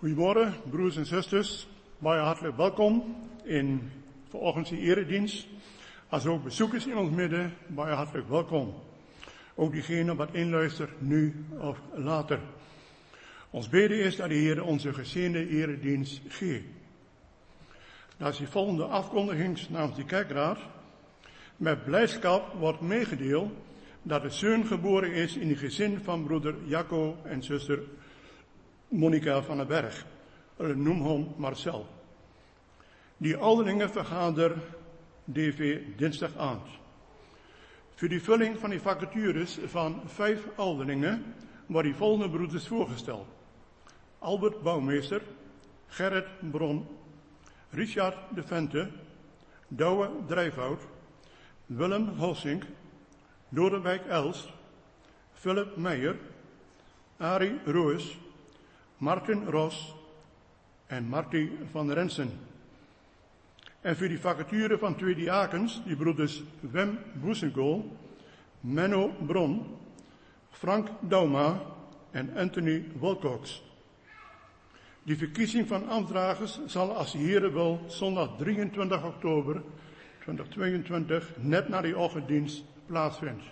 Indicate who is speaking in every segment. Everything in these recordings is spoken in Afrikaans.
Speaker 1: Goedemorgen, broers en zusters. Baie hartelijk welkom in vanochtendse eredienst. Als ook bezoekers in ons midden, baie hartelijk welkom. Ook diegenen wat inluistert, nu of later. Ons beden is dat de Heer onze gezegende eredienst geeft. Dat is de volgende afkondiging namens de kerkraad. Met blijdschap wordt meegedeeld dat de zoon geboren is in het gezin van broeder Jacco en zuster Monica van den Berg. Noem hem Marcel. Die ouderlingen vergader DV dinsdagavond. Voor de vulling van de vacatures van 5 ouderlingen worden die volgende broeders voorgesteld. Albert Bouwmeester, Gerrit Bron, Richard de Vente, Douwe Drijfhout, Willem Holsink, Lodewijk Elst, Philip Meijer, Arie Roos, Martin Ros en Marty van Rensen. En voor die vacature van 2 diakens, die broeders Wim Boesenkool, Menno Bron, Frank Dauma en Anthony Wilcox. Die verkiezing van ambtsdragers zal, als de Heer wil, zondag 23 oktober 2022 net na de ochtenddienst plaatsvindt.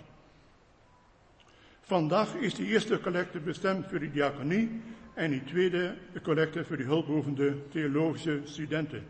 Speaker 1: Vandaag is de eerste collecte bestemd voor de diaconie en de tweede collecte voor de hulpbehoevende theologische studenten.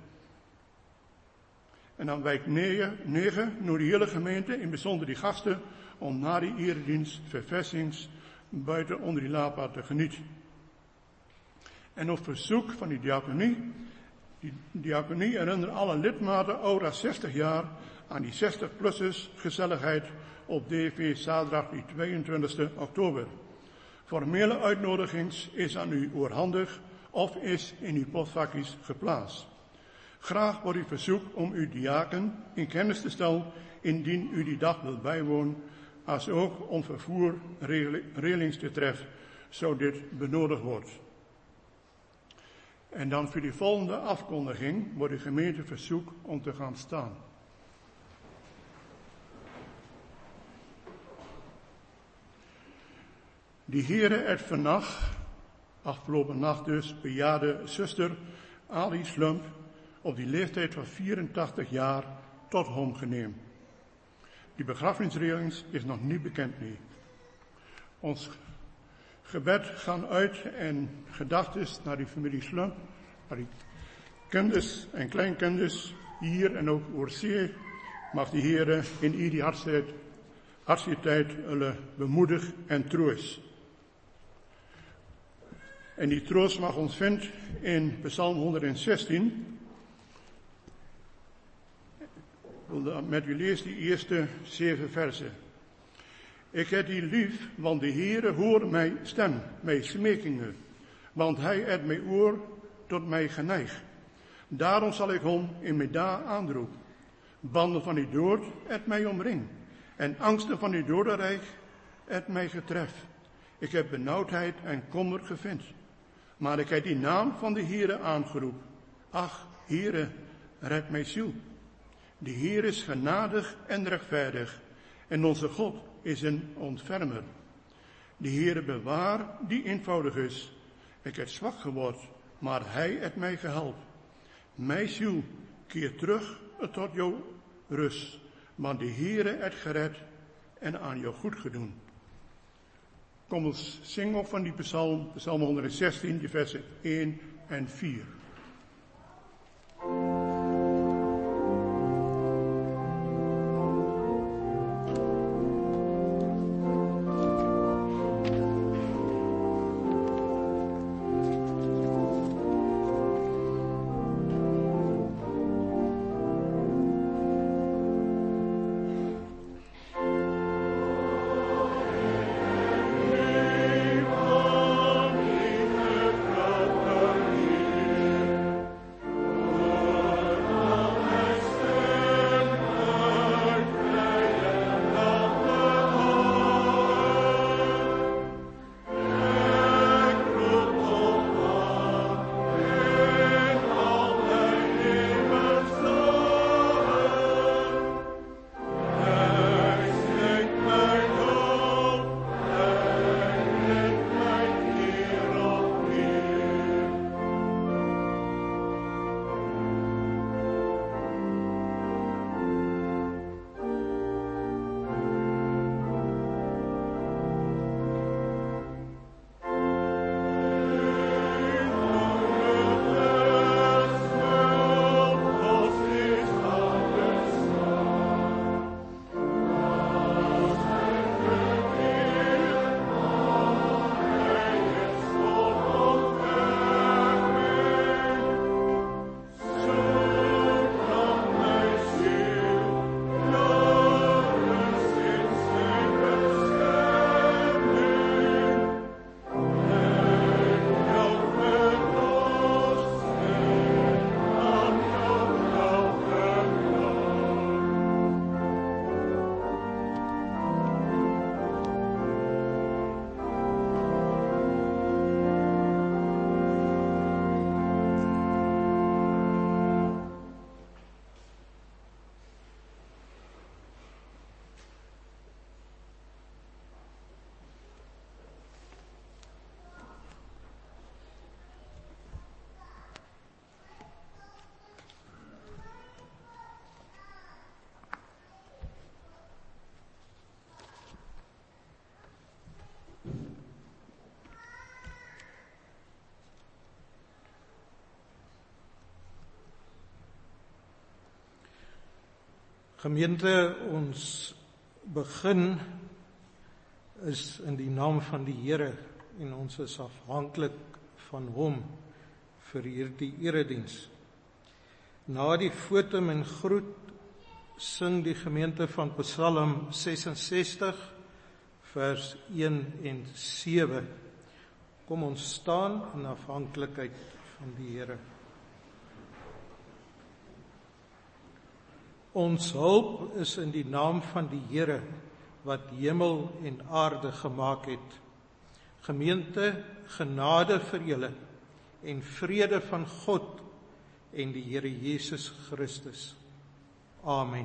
Speaker 1: En dan wijk 9 naar de hele gemeente, in bijzonder die gasten, om na die eredienst verversing's buiten onder die lapa te genieten. En op verzoek van die diaconie herinneren alle lidmaten ouder 60 jaar aan die 60-plussers gezelligheid op DV zaterdag die 22 oktober. Formele uitnodiging is aan u oorhandig of is in uw potvakjes geplaatst. Graag wordt u verzoek om uw diaken in kennis te stellen indien u die dag wilt bijwonen, als ook om vervoerregelings te treffen, zo dit benodigd wordt. En dan voor de volgende afkondiging wordt de gemeente verzoek om te gaan staan. Die Heere het vannacht, afgelopen nacht dus, bejaarde zuster Ali Slump op die leeftijd van 84 jaar tot hom geneemd. Die begrafenisregeling is nog niet bekend meer. Ons gebed gaan uit en gedachtes naar die familie Slump, naar die kinders en kleinkinders hier en ook oorzee. Mag de Heere in ieder hartstijd bemoedig en troost. En die troost mag ons vinden in Psalm 116. Ik wil met u lezen die eerste 7 versen. Ik heb die lief, want de Heere hoort mijn stem, mijn smekingen, want hij heeft mijn oor tot mij geneigd. Daarom zal ik hem in mijn daad aanroepen. Banden van die dood het mij omring, en angsten van die dodenrijk het mij getreft. Ik heb benauwdheid en kommer gevind, maar ik heb die naam van de Heere aangeroepen. Ach, Heere, red mijn ziel. De Heer is genadig en rechtvaardig, en onze God is een ontfermer. De Heere bewaar die eenvoudig is. Ik heb zwak geworden, maar hij heeft mij gehelpt. Mijn ziel keert terug tot jouw rust, want de Heere heeft gered en aan jou goed gedaan. Kom ons zingen op van die psalm 116, die versen 1 en 4.
Speaker 2: Amen. Gemeente, ons begin is in die naam van die Here en ons is afhanklik van hom vir hierdie erediens. Na die fotum en groet sing die gemeente van Psalm 66 vers 1 en 7. Kom ons staan in afhanklikheid van die Here. Ons hulp is in die naam van die Here wat hemel en aarde gemaak het. Gemeente, genade vir julle en vrede van God en die Here Jesus Christus. Amen.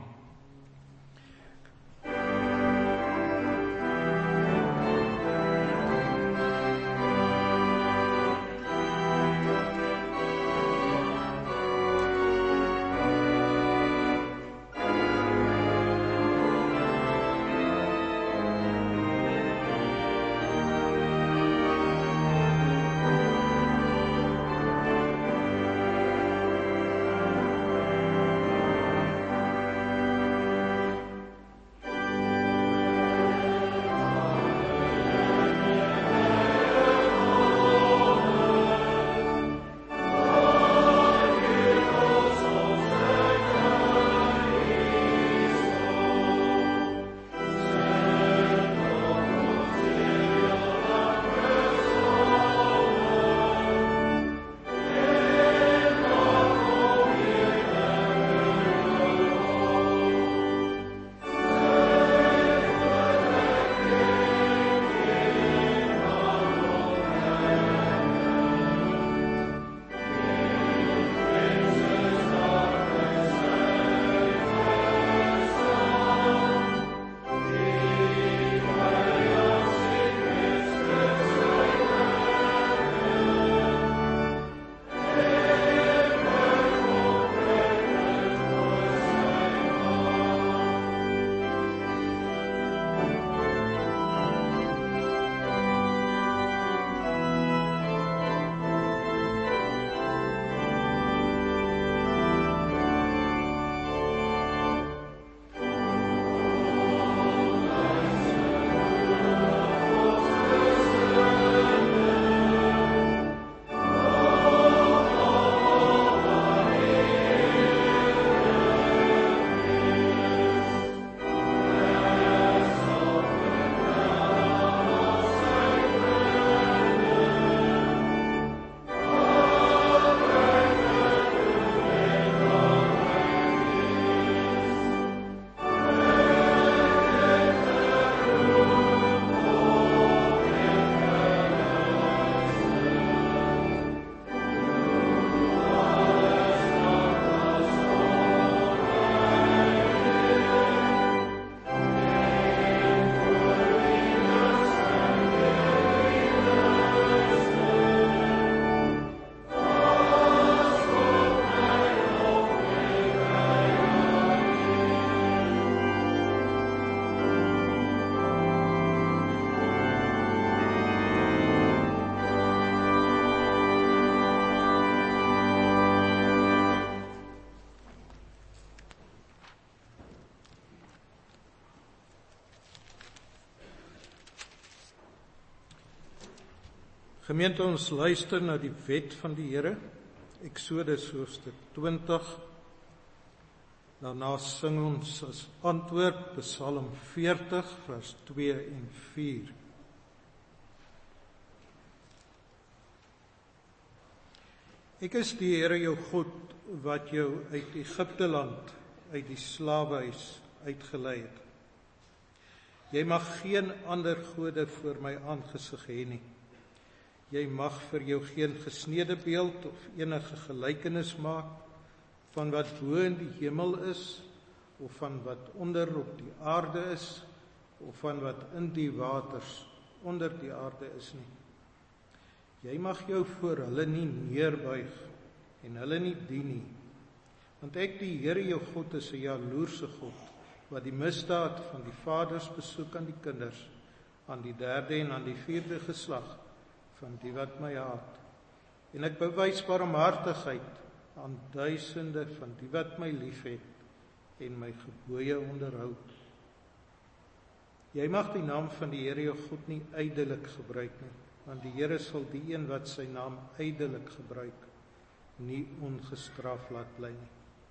Speaker 2: Gemeente, ons luister na die wet van die Here, Eksodus hoofstuk 20. Daarna sing ons as antwoord Psalm 40 vers 2 en 4. Ek is die Here jou God wat jou uit Egipte land, uit die slawehuis uitgelei het. Jy mag geen ander gode voor my aangesig hê nie. Jy mag vir jou geen gesnede beeld of enige gelykenis maak van wat bo in die hemel is, of van wat onder op die aarde is, of van wat in die waters onder die aarde is nie. Jy mag jou voor hulle nie neerbuig en hulle nie dien nie, want ek die Here jou God is 'n jaloerse God, wat die misdaad van die vaders besoek aan die kinders, aan die 3de en aan die 4de geslag van die wat my haat. En ek bewys barmhartigheid aan duisende van die wat my liefhet en my gebooie onderhou. Jy mag die naam van die Here jou God nie ydelik gebruik nie, want die Here sal die een wat sy naam ydelik gebruik, nie ongestraf laat bly nie.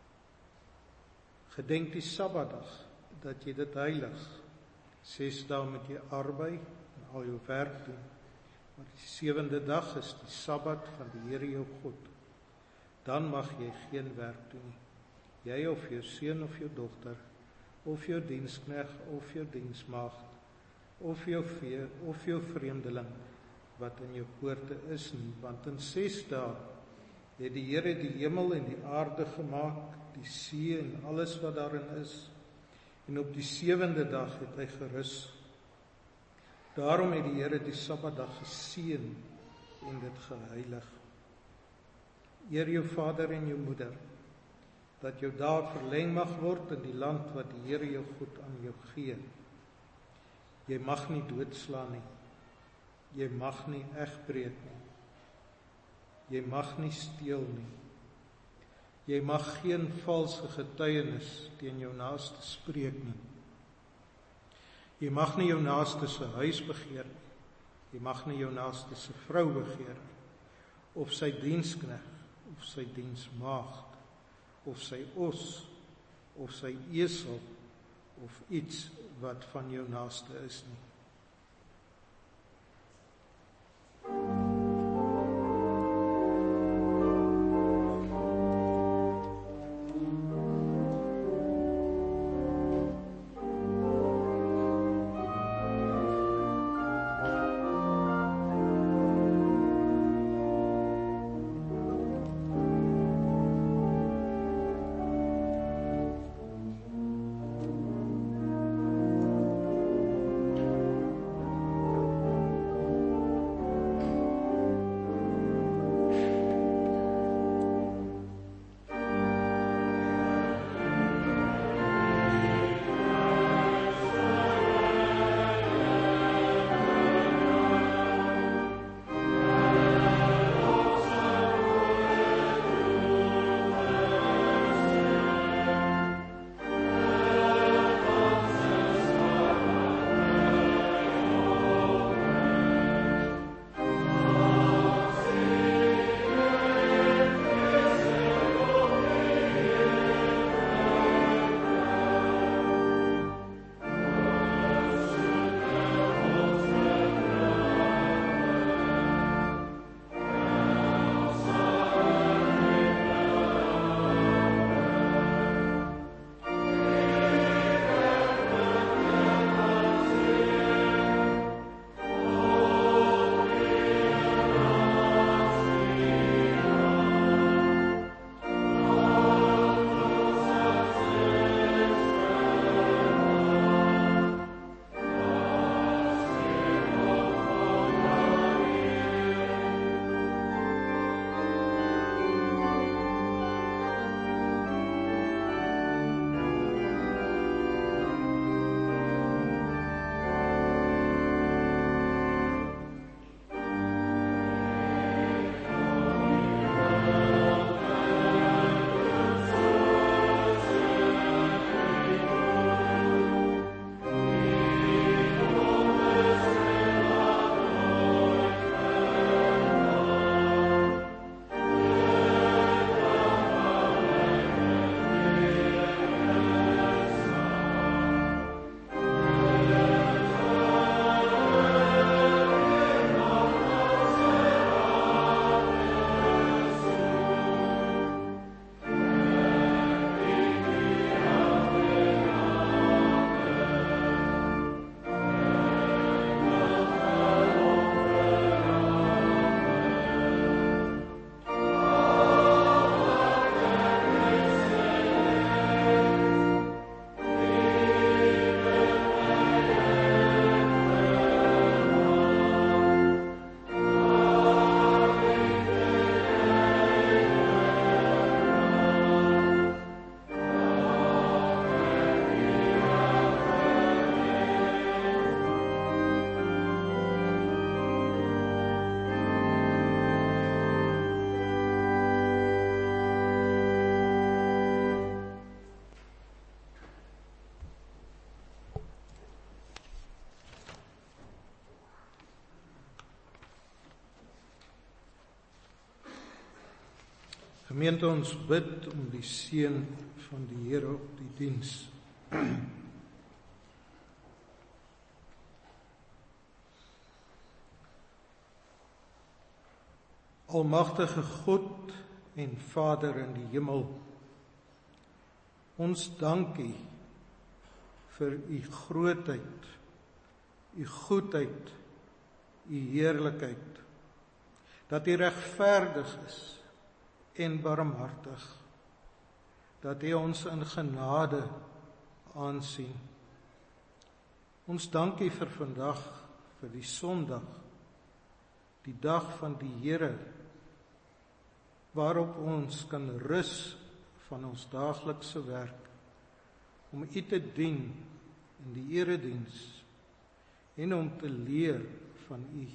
Speaker 2: Gedenk die Sabbatdag, dat jy dit heilig. 6 dae moet jy arbei en al jou werk doen, maar die 7de dag is die Sabbat van die Here jou God. Dan mag jy geen werk doen nie. Jy of jou seun of jou dogter, of jou dienskneg of jou diensmaagd, of jou vee of jou vreemdeling wat in jou poorte is nie, want in 6 dae het die Here die hemel en die aarde gemaak, die see en alles wat daarin is, en op die 7de dag het hy gerus. Daarom het die Here die Sabbatdag geseën en dit geheilig. Eer jou vader en jou moeder, dat jou dae verleng mag word in die land wat die Here jou God aan jou gee. Jy mag nie doodslaan nie. Jy mag nie egbreek nie. Jy mag nie steel nie. Jy mag geen valse getuienis teen jou naaste spreek nie. Jy mag nie jou naaste se huis begeer nie. Jy mag nie jou naaste se vrou begeer nie, of sy dienskneg, of sy diensmaagd, of sy os, of sy esel, of iets wat van jou naaste is nie. Gemeente, ons bid om die seën van die Here op die diens. Almagtige God en Vader in die hemel, ons dank U vir U grootheid, U goedheid, U heerlikheid, dat U regverdig is en barmhartig, dat U ons in genade aansien. Ons dank U vir vandag, vir die Sondag, die dag van die Here, waarop ons kan rus van ons daaglikse werk, om U te dien in die erediens en om te leer van U.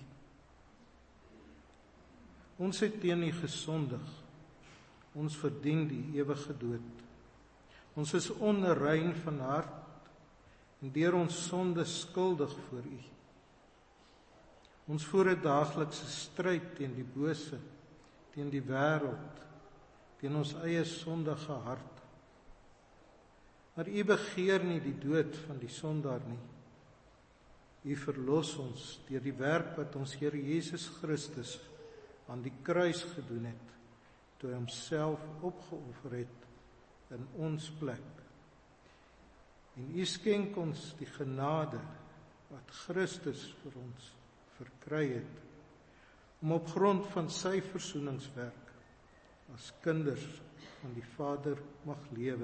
Speaker 2: Ons het teen U gesondig, ons verdien die ewige dood. Ons is onrein van hart en deur ons sonde skuldig voor U. Ons voer 'n daaglikse stryd teen die bose, teen die wêreld, teen ons eie sondige hart. Maar U begeer nie die dood van die sondaar nie. U verlos ons deur die werk wat ons Here Jesus Christus aan die kruis gedoen het, toe hy homself opgeoffer het in ons plek. En U skenk ons die genade wat Christus vir ons verkry het, om op grond van sy versoeningswerk as kinders van die Vader mag lewe.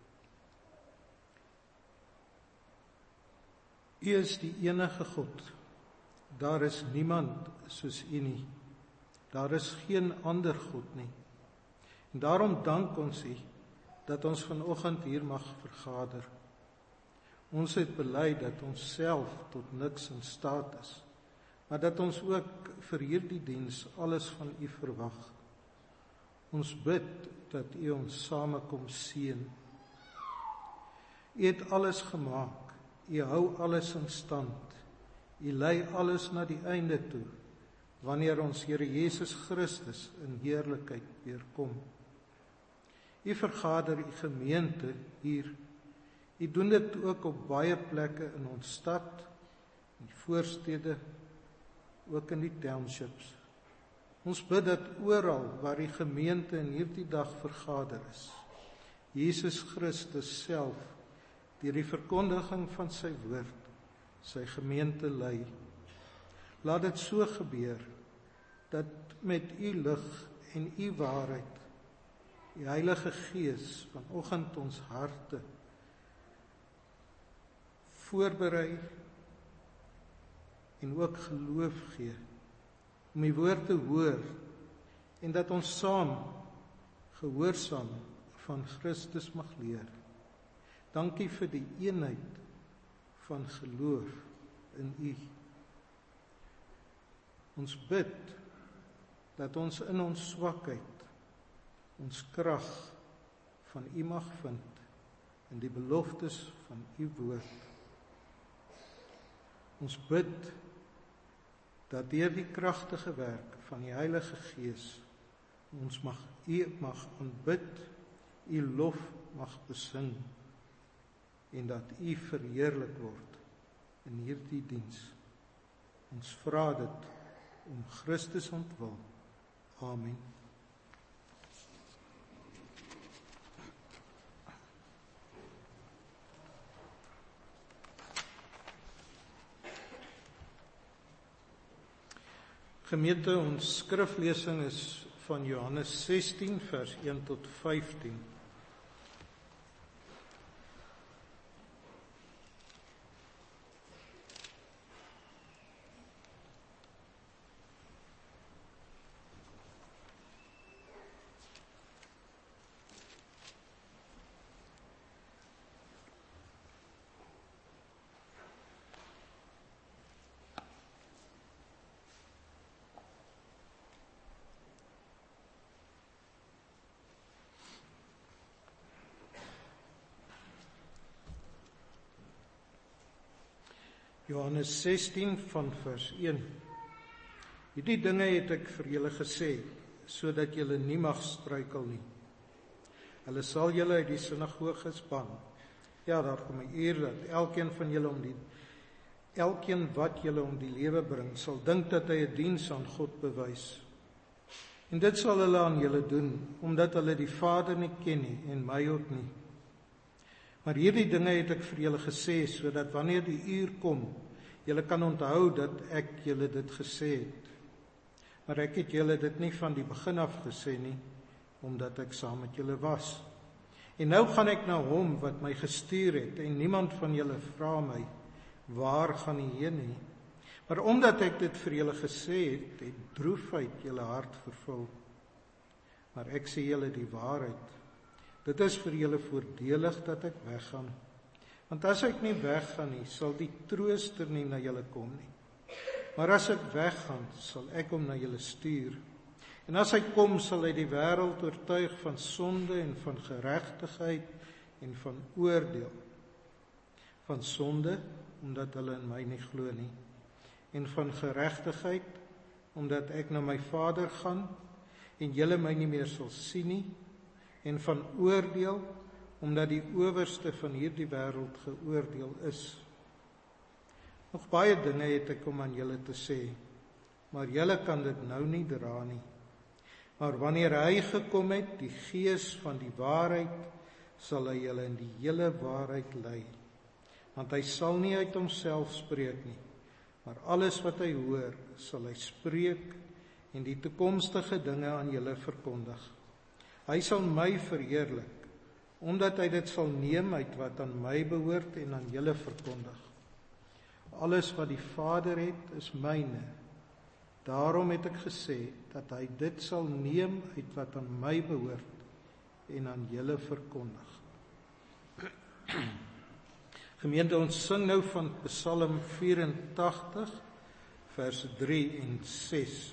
Speaker 2: U is die enige God. Daar is niemand soos U nie. Daar is geen ander God nie. En daarom dank ons U dat ons vanoggend hier mag vergader. Ons het bely dat ons self tot niks in staat is, maar dat ons ook vir hierdie diens alles van U verwag. Ons bid dat U ons samekom seën. U het alles gemaak, U hou alles in stand, U lei alles na die einde toe, wanneer ons Here Jesus Christus in heerlikheid weer kom. U vergader U gemeente hier. U doen dit ook op baie plekke in ons stad, in die voorstede, ook in die townships. Ons bid dat oral waar die gemeente in hierdie dag vergader is, Jesus Christus self, deur die verkondiging van sy woord, sy gemeente lei. Laat dit so gebeur, dat met U lig en U waarheid, die Heilige Gees vanoggend ons harte voorberei en ook geloof gee, om die woord te hoor, en dat ons saam gehoorsaam van Christus mag leer. Dankie vir die eenheid van geloof in U. Ons bid dat ons in ons swakheid ons krag van U mag vind in die beloftes van U woord. Ons bid dat deur die kragtige werk van die Heilige Gees ons U mag aanbid, U lof mag besing en dat U verheerlik word in hierdie diens. Ons vra dit om Christus ontwil. Amen. Gemeente, ons skriflesing is van Johannes 16 vers 1 tot 15. Johannes 16 van vers 1. Hierdie dinge het ek vir julle gesê, sodat julle nie mag struikel nie. Hulle sal julle uit die sinagoges ban. Ja, daar kom 'n uur dat elkeen wat julle om die lewe bring, sal dink dat hy 'n diens aan God bewys. En dit sal hulle aan julle doen, omdat hulle die Vader nie ken nie en my ook nie. Maar hierdie dinge het ek vir julle gesê, sodat wanneer die uur kom, julle kan onthou dat ek julle dit gesê het. Maar ek het julle dit nie van die begin af gesê nie, omdat ek saam met julle was. En nou gaan ek na hom wat my gestuur het, en niemand van julle vra my, waar gaan u heen nie? Maar omdat ek dit vir julle gesê het, het droefheid julle hart vervul. Maar ek sê julle die waarheid. Dit is vir julle voordelig dat ek weggaan. Want as ek nie weggaan nie, sal die trooster nie na julle kom nie. Maar as ek weggaan, sal ek hom na julle stuur. En as hy kom, sal hy die wêreld oortuig van sonde en van geregtigheid en van oordeel. Van sonde, omdat hulle in my nie glo nie. En van geregtigheid, omdat ek na my Vader gaan en julle my nie meer sal sien nie. En van oordeel, omdat die owerste van hierdie wêreld geoordeel is. Nog baie dinge het ek om aan julle te sê, maar julle kan dit nou nie dra nie. Maar wanneer hy gekom het, die Gees van die waarheid, sal hy julle in die hele waarheid lei. Want hy sal nie uit homself spreek nie, maar alles wat hy hoor, sal hy spreek en die toekomstige dinge aan julle verkondig. Hy sal my verheerlik, omdat hy dit sal neem uit wat aan my behoort en aan julle verkondig. Alles wat die Vader het, is myne. Daarom het ek gesê, dat hy dit sal neem uit wat aan my behoort en aan julle verkondig. Gemeente, ons sing nou van Psalm 84, vers 3 en 6.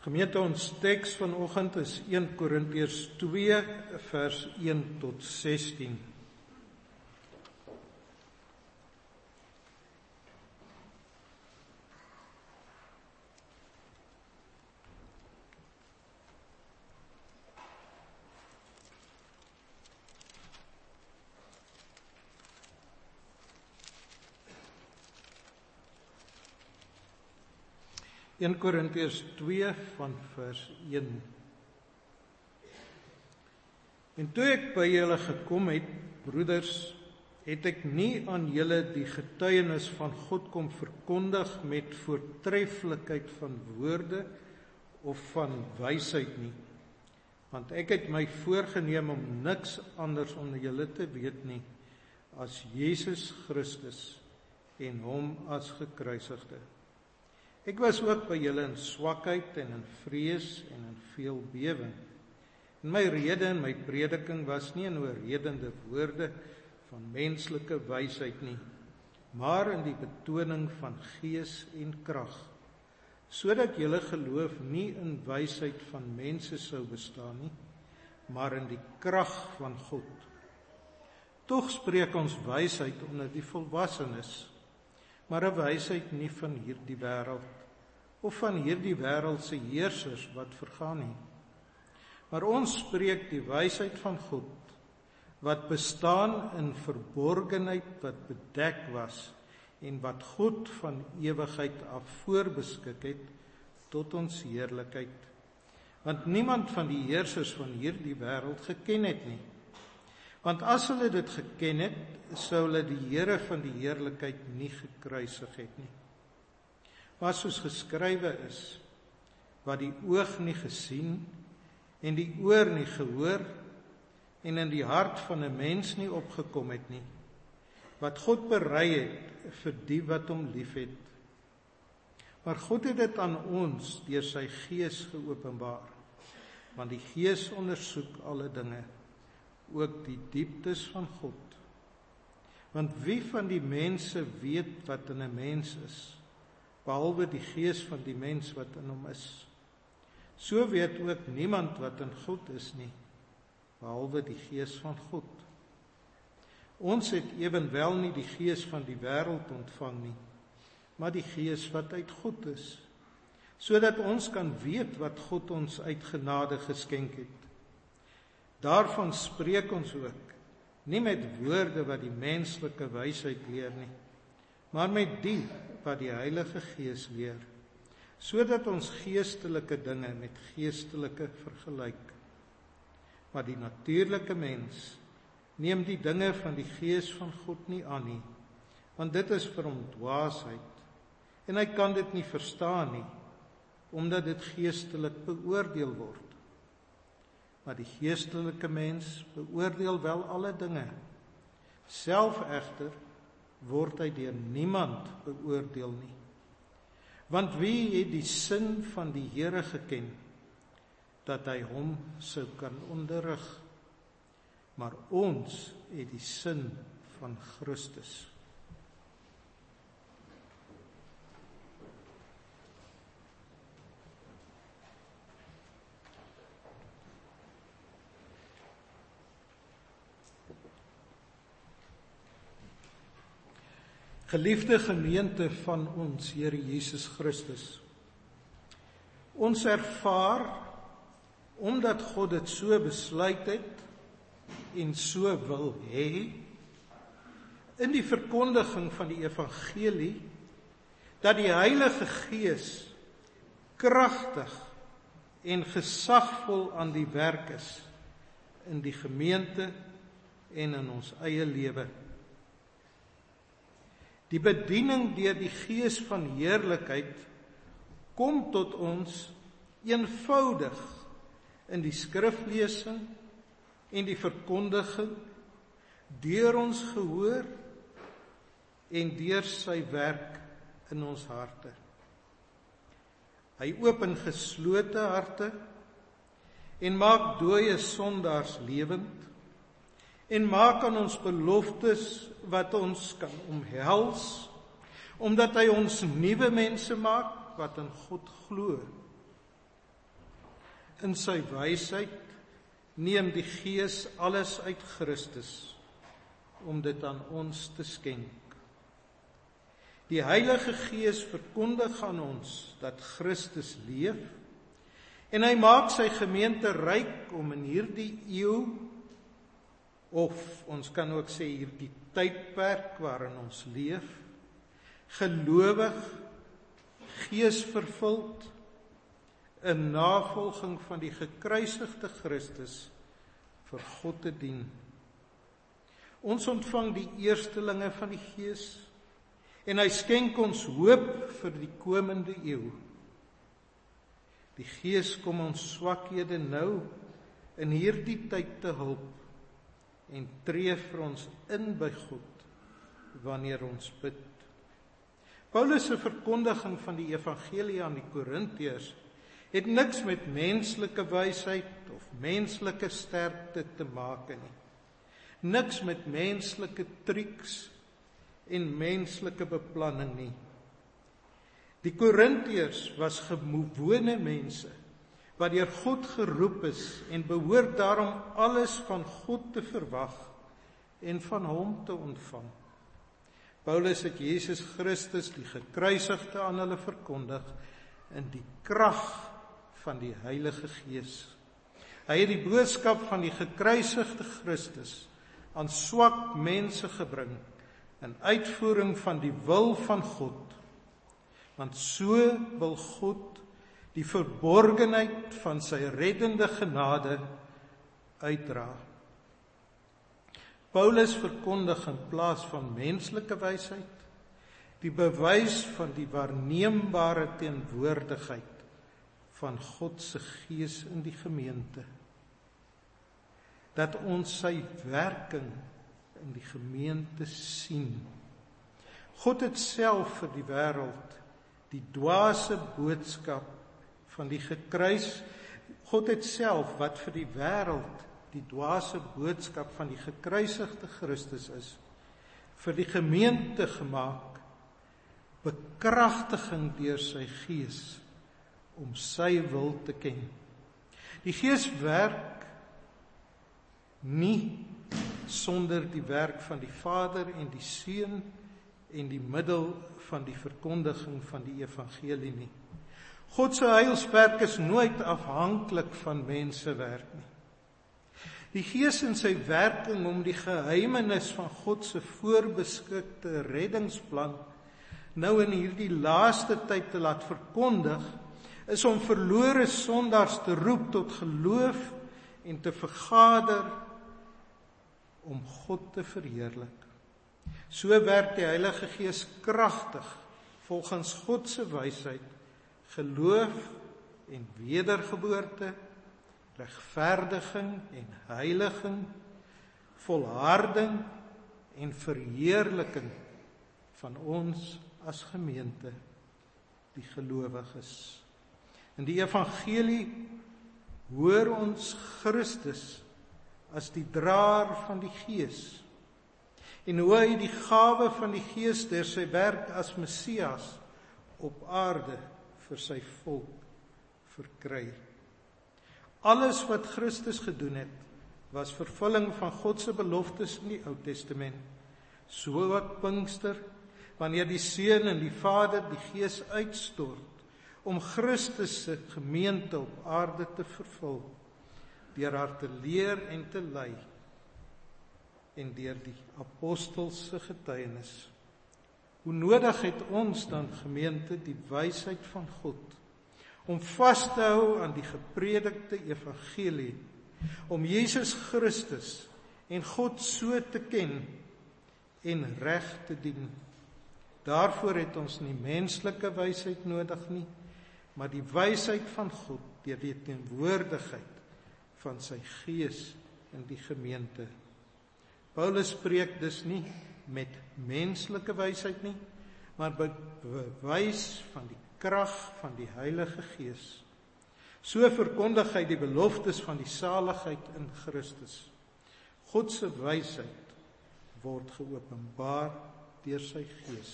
Speaker 2: Gemeente, ons teks vanoggend is 1 Korintiërs 2 vers 1 tot 16. In Korintiërs 2 van vers 1. En toe ek by julle gekom het, broeders, het ek nie aan julle die getuienis van God kom verkondig met voortreffelikheid van woorde of van wysheid nie, want ek het my voorgenem om niks anders onder julle te weet nie, as Jesus Christus en hom as gekruisigde. Ek was ook by julle in swakheid en in vrees en in veel bewing. En my rede en my prediking was nie in oorredende woorde van menslike wysheid nie, maar in die betoning van gees en krag, sodat julle geloof nie in wysheid van mense sou bestaan nie, maar in die krag van God. Tog spreek ons wysheid onder die volwassenes, maar 'n wysheid nie van hierdie wêreld of van hierdie wêreldse heersers wat vergaan nie. Maar ons spreek die wysheid van God, wat bestaan in verborgenheid wat bedek was en wat God van ewigheid af voorbeskik het tot ons heerlikheid. Want niemand van die heersers van hierdie wêreld geken het nie. Want as hulle dit geken het, sou hulle die Here van die heerlikheid nie gekruisig het nie. Maar soos geskrywe is, wat die oog nie gesien en die oor nie gehoor en in die hart van 'n mens nie opgekom het nie, wat God berei het vir die wat hom liefhet. Maar God het dit aan ons deur sy Gees geopenbaar, want die Gees ondersoek alle dinge, ook die dieptes van God. Want wie van die mense weet wat in 'n mens is, behalwe die gees van die mens wat in hom is? So weet ook niemand wat in God is nie, behalwe die gees van God. Ons het ewenwel nie die gees van die wêreld ontvang nie, maar die gees wat uit God is, sodat ons kan weet wat God ons uit genade geskenk het. Daarvan spreek ons ook, nie met woorde wat die menslike wysheid leer nie, maar met die wat die Heilige Gees leer, sodat ons geestelike dinge met geestelike vergelyk. Maar die natuurlike mens neem die dinge van die Gees van God nie aan nie, want dit is vir hom dwaasheid, en hy kan dit nie verstaan nie, omdat dit geestelik beoordeel word. Maar die geestelike mens beoordeel wel alle dinge, self egter word hy deur niemand beoordeel nie. Want wie het die sin van die Here geken, dat hy hom sou kan onderrig? Maar ons het die sin van Christus. Geliefde gemeente van ons Here Jesus Christus, ons ervaar, omdat God dit so besluit het en so wil hê, in die verkondiging van die evangelie, dat die Heilige Gees kragtig en gesagvol aan die werk is in die gemeente en in ons eie lewe. Die bediening deur die Gees van heerlikheid kom tot ons eenvoudig in die skriflesing en die verkondiging, deur ons gehoor en deur sy werk in ons harte. Hy open geslote harte en maak dooie sondaars lewend en maak aan ons beloftes wat ons kan omhels, omdat hy ons nuwe mense maak wat in God glo. In sy wysheid neem die Gees alles uit Christus om dit aan ons te skenk. Die Heilige Gees verkondig aan ons dat Christus leef en hy maak sy gemeente ryk om in hierdie eeu, of ons kan ook sê hierdie tydperk waarin ons leef, gelowig, geesvervuld, in navolging van die gekruisigde Christus vir God te dien. Ons ontvang die eerstelinge van die Gees en hy skenk ons hoop vir die komende eeu. Die Gees kom ons swakhede nou in hierdie tyd te hulp en tree vir ons in by God wanneer ons bid. Paulus se verkondiging van die evangelie aan die Korintiërs het niks met menslike wysheid of menslike sterkte te maak nie. Niks met menslike triks en menslike beplanning nie. Die Korintiërs was gewone mense wat deur God geroep is en behoort daarom alles van God te verwag en van hom te ontvang. Paulus het Jesus Christus die gekruisigde aan hulle verkondig in die krag van die Heilige Gees. Hy het die boodskap van die gekruisigde Christus aan swak mense gebring in uitvoering van die wil van God. Want so wil God die verborgenheid van sy reddende genade uitdra. Paulus verkondig in plaas van menslike wysheid die bewys van die waarneembare teenwoordigheid van God se Gees in die gemeente. Dat ons sy werking in die gemeente sien. God het self vir die wêreld die dwaase boodskap van die God het self wat vir die wêreld die dwaase boodskap van die gekruisigde Christus is, vir die gemeente gemaak, bekragtiging deur sy Gees om sy wil te ken. Die Gees werk nie sonder die werk van die Vader en die Seun en die middel van die verkondiging van die evangelie nie. God se heilswerk is nooit afhanklik van mensewerk nie. Die Gees in sy werking om die geheimenis van God se voorbeskikte reddingsplan nou in hierdie laaste tyd te laat verkondig, is om verlore sondaars te roep tot geloof en te vergader om God te verheerlik. So werk die Heilige Gees kragtig volgens God se wysheid, geloof en wedergeboorte, regverdiging en heiliging, volharding en verheerliking van ons as gemeente, die gelowiges. In die evangelie hoor ons Christus as die draer van die Gees en hoe hy die gawe van die Gees deur sy werk as Messias op aarde vir sy volk verkry. Alles wat Christus gedoen het, was vervulling van God se beloftes in die Ou Testament. So ook Pinkster, wanneer die Seun en die Vader die Gees uitstort om Christus se gemeente op aarde te vervul, deur haar te leer en te lei en deur die apostels se getuienis. Hoe nodig het ons dan gemeente die wysheid van God om vas te hou aan die gepredikte evangelie, om Jesus Christus en God so te ken en reg te dien. Daarvoor het ons nie menslike wysheid nodig nie, maar die wysheid van God deur die teenwoordigheid van sy Gees in die gemeente. Paulus spreek dus nie met menslike wysheid nie, maar bewys van die krag van die Heilige Gees. So verkondig hy die beloftes van die saligheid in Christus. God se wysheid word geopenbaar deur sy Gees.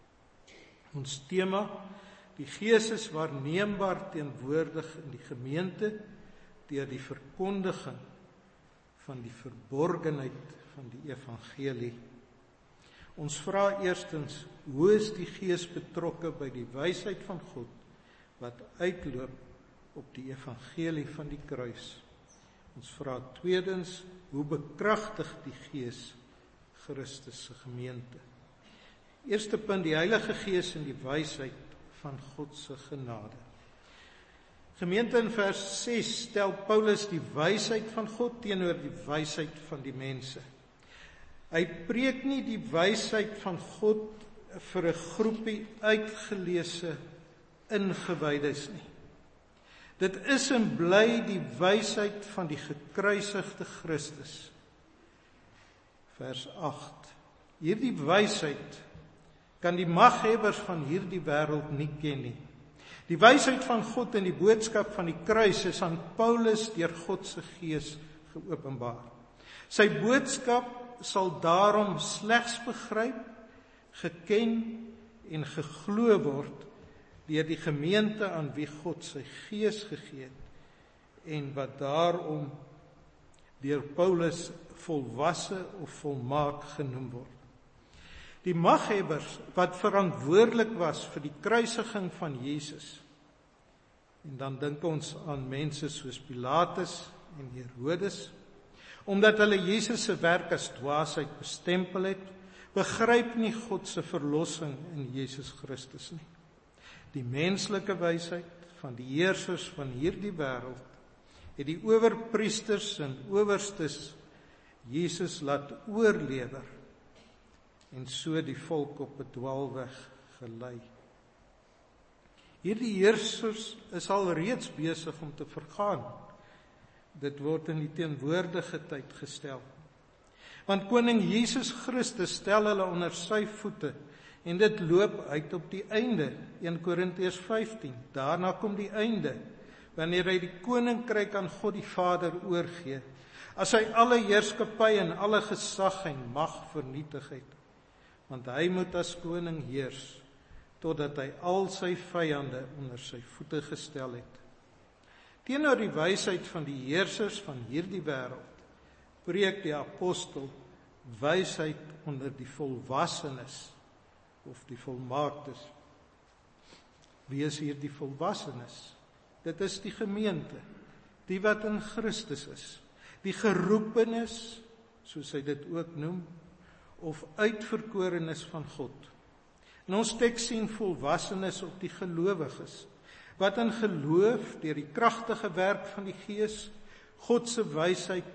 Speaker 2: Ons tema, die Gees is waarneembaar teenwoordig in die gemeente, deur die verkondiging van die verborgenheid van die evangelie. Ons vra eerstens, hoe is die Gees betrokke by die wysheid van God, wat uitloop op die evangelie van die kruis? Ons vra tweedens, hoe bekragtig die Gees Christus se gemeente? Eerste punt, die Heilige Gees en die wysheid van God se genade. Gemeente, in vers 6 stel Paulus die wysheid van God teenoor die wysheid van die mense. Hy preek nie die wysheid van God vir 'n groepie uitgeleese ingewydes nie. Dit is en bly die wysheid van die gekruisigde Christus. Vers 8. Hierdie wysheid kan die maghebbers van hierdie wêreld nie ken nie. Die wysheid van God en die boodskap van die kruis is aan Paulus deur God se Gees geopenbaar. Sy boodskap sal daarom slegs begryp, geken en geglo word deur die gemeente aan wie God sy Gees gegee het en wat daarom deur Paulus volwasse of volmaak genoem word. Die maghebbers wat verantwoordelik was vir die kruisiging van Jesus, en dan dink ons aan mense soos Pilatus en Herodes, omdat hulle Jesus se werk as dwaasheid bestempel het, begryp nie God se verlossing in Jesus Christus nie. Die menslike wysheid van die heersers van hierdie wêreld het die owerpriesters en owerstes Jesus laat oorlewer en so die volk op 'n dwaalweg gelei. Hierdie heersers is al reeds besig om te vergaan. Dit word in die teenwoordige tyd gestel. Want koning Jesus Christus stel hulle onder sy voete en dit loop uit op die einde, 1 Korintiërs 15. Daarna kom die einde, wanneer hy die koninkryk aan God die Vader oorgee, as hy alle heerskappy en alle gesag en mag vernietig het. Want hy moet as koning heers, totdat hy al sy vyande onder sy voete gestel het. Teenoor die wysheid van die heersers van hierdie wêreld, preek die apostel wysheid onder die volwassenes, of die volmaaktes. Wie is hier die volwassenes? Dit is die gemeente, die wat in Christus is, die geroepenes, soos hy dit ook noem, of uitverkorenes van God. In ons teks sien volwassenes op die gelowiges, wat in geloof deur die kragtige werk van die Gees, God se wysheid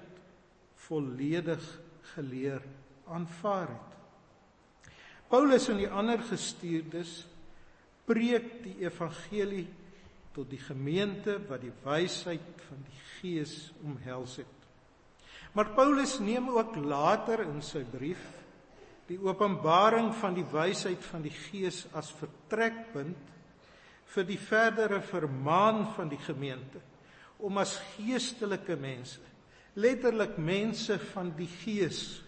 Speaker 2: volledig geleer aanvaar het. Paulus en die ander gestuurdes preek die evangelie tot die gemeente wat die wysheid van die Gees omhels het. Maar Paulus neem ook later in sy brief die openbaring van die wysheid van die Gees as vertrekpunt vir die verdere vermaan van die gemeente, om as geestelike mense, letterlik mense van die Gees,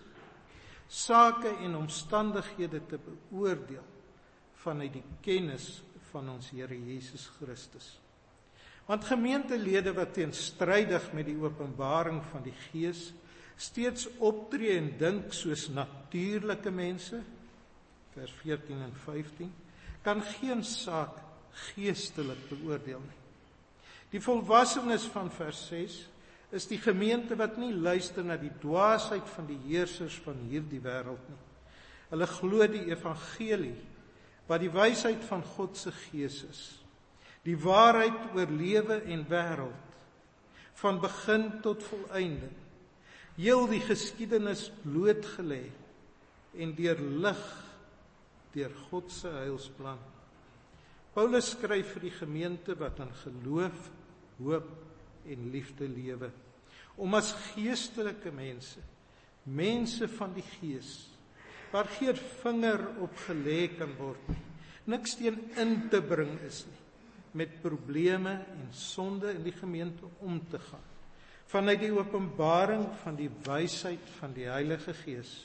Speaker 2: sake en omstandighede te beoordeel vanuit die kennis van ons Here Jesus Christus. Want gemeentelede wat teenstrydig met die openbaring van die Gees steeds optree en dink soos natuurlike mense, vers 14 en 15, kan geen saak geestelik beoordeel nie. Die volwassenes van vers 6 is die gemeente wat nie luister na die dwaasheid van die heersers van hierdie wêreld nie. Hulle glo die evangelie, wat die wysheid van God se Gees is, die waarheid oor lewe en wêreld, van begin tot volleinding, heel die geskiedenis blootgelê en deurlig deur God se heilsplan. Paulus skryf vir die gemeente wat in geloof, hoop en liefde lewe, om as geestelike mense, mense van die Gees, waar geen vinger op gelê kan word nie, niks teen in te bring is nie, met probleme en sonde in die gemeente om te gaan, vanuit die openbaring van die wysheid van die Heilige Gees.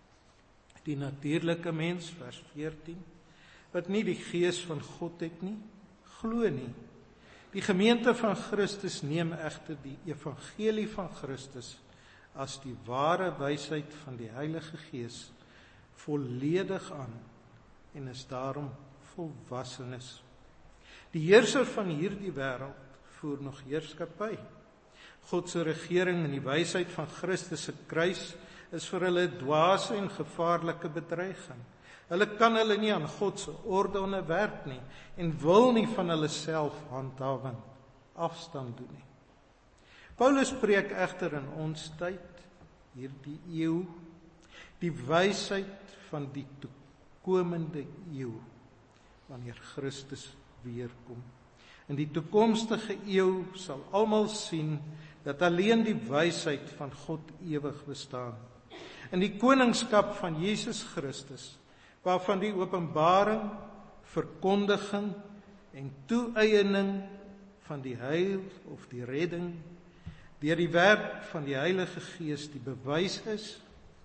Speaker 2: Die natuurlike mens, vers 14, wat nie die Gees van God het nie, glo nie. Die gemeente van Christus neem egter die evangelie van Christus as die ware wysheid van die Heilige Gees volledig aan en is daarom volwassenes. Die heerser van hierdie wêreld voer nog heerskappy. God se regering en die wysheid van Christus se kruis is vir hulle dwaase en gevaarlike bedreiging. Hulle kan hulle nie aan God se orde onderwerp nie en wil nie van hulle self handhawing afstand doen nie. Paulus preek egter in ons tyd, hierdie eeu, die wysheid van die toekomende eeu, wanneer Christus weerkom. In die toekomstige eeu sal almal sien dat alleen die wysheid van God ewig bestaan. In die koningskap van Jesus Christus, waarvan die openbaring, verkondiging en toeëiening van die heil of die redding deur die werk van die Heilige Gees die bewys is,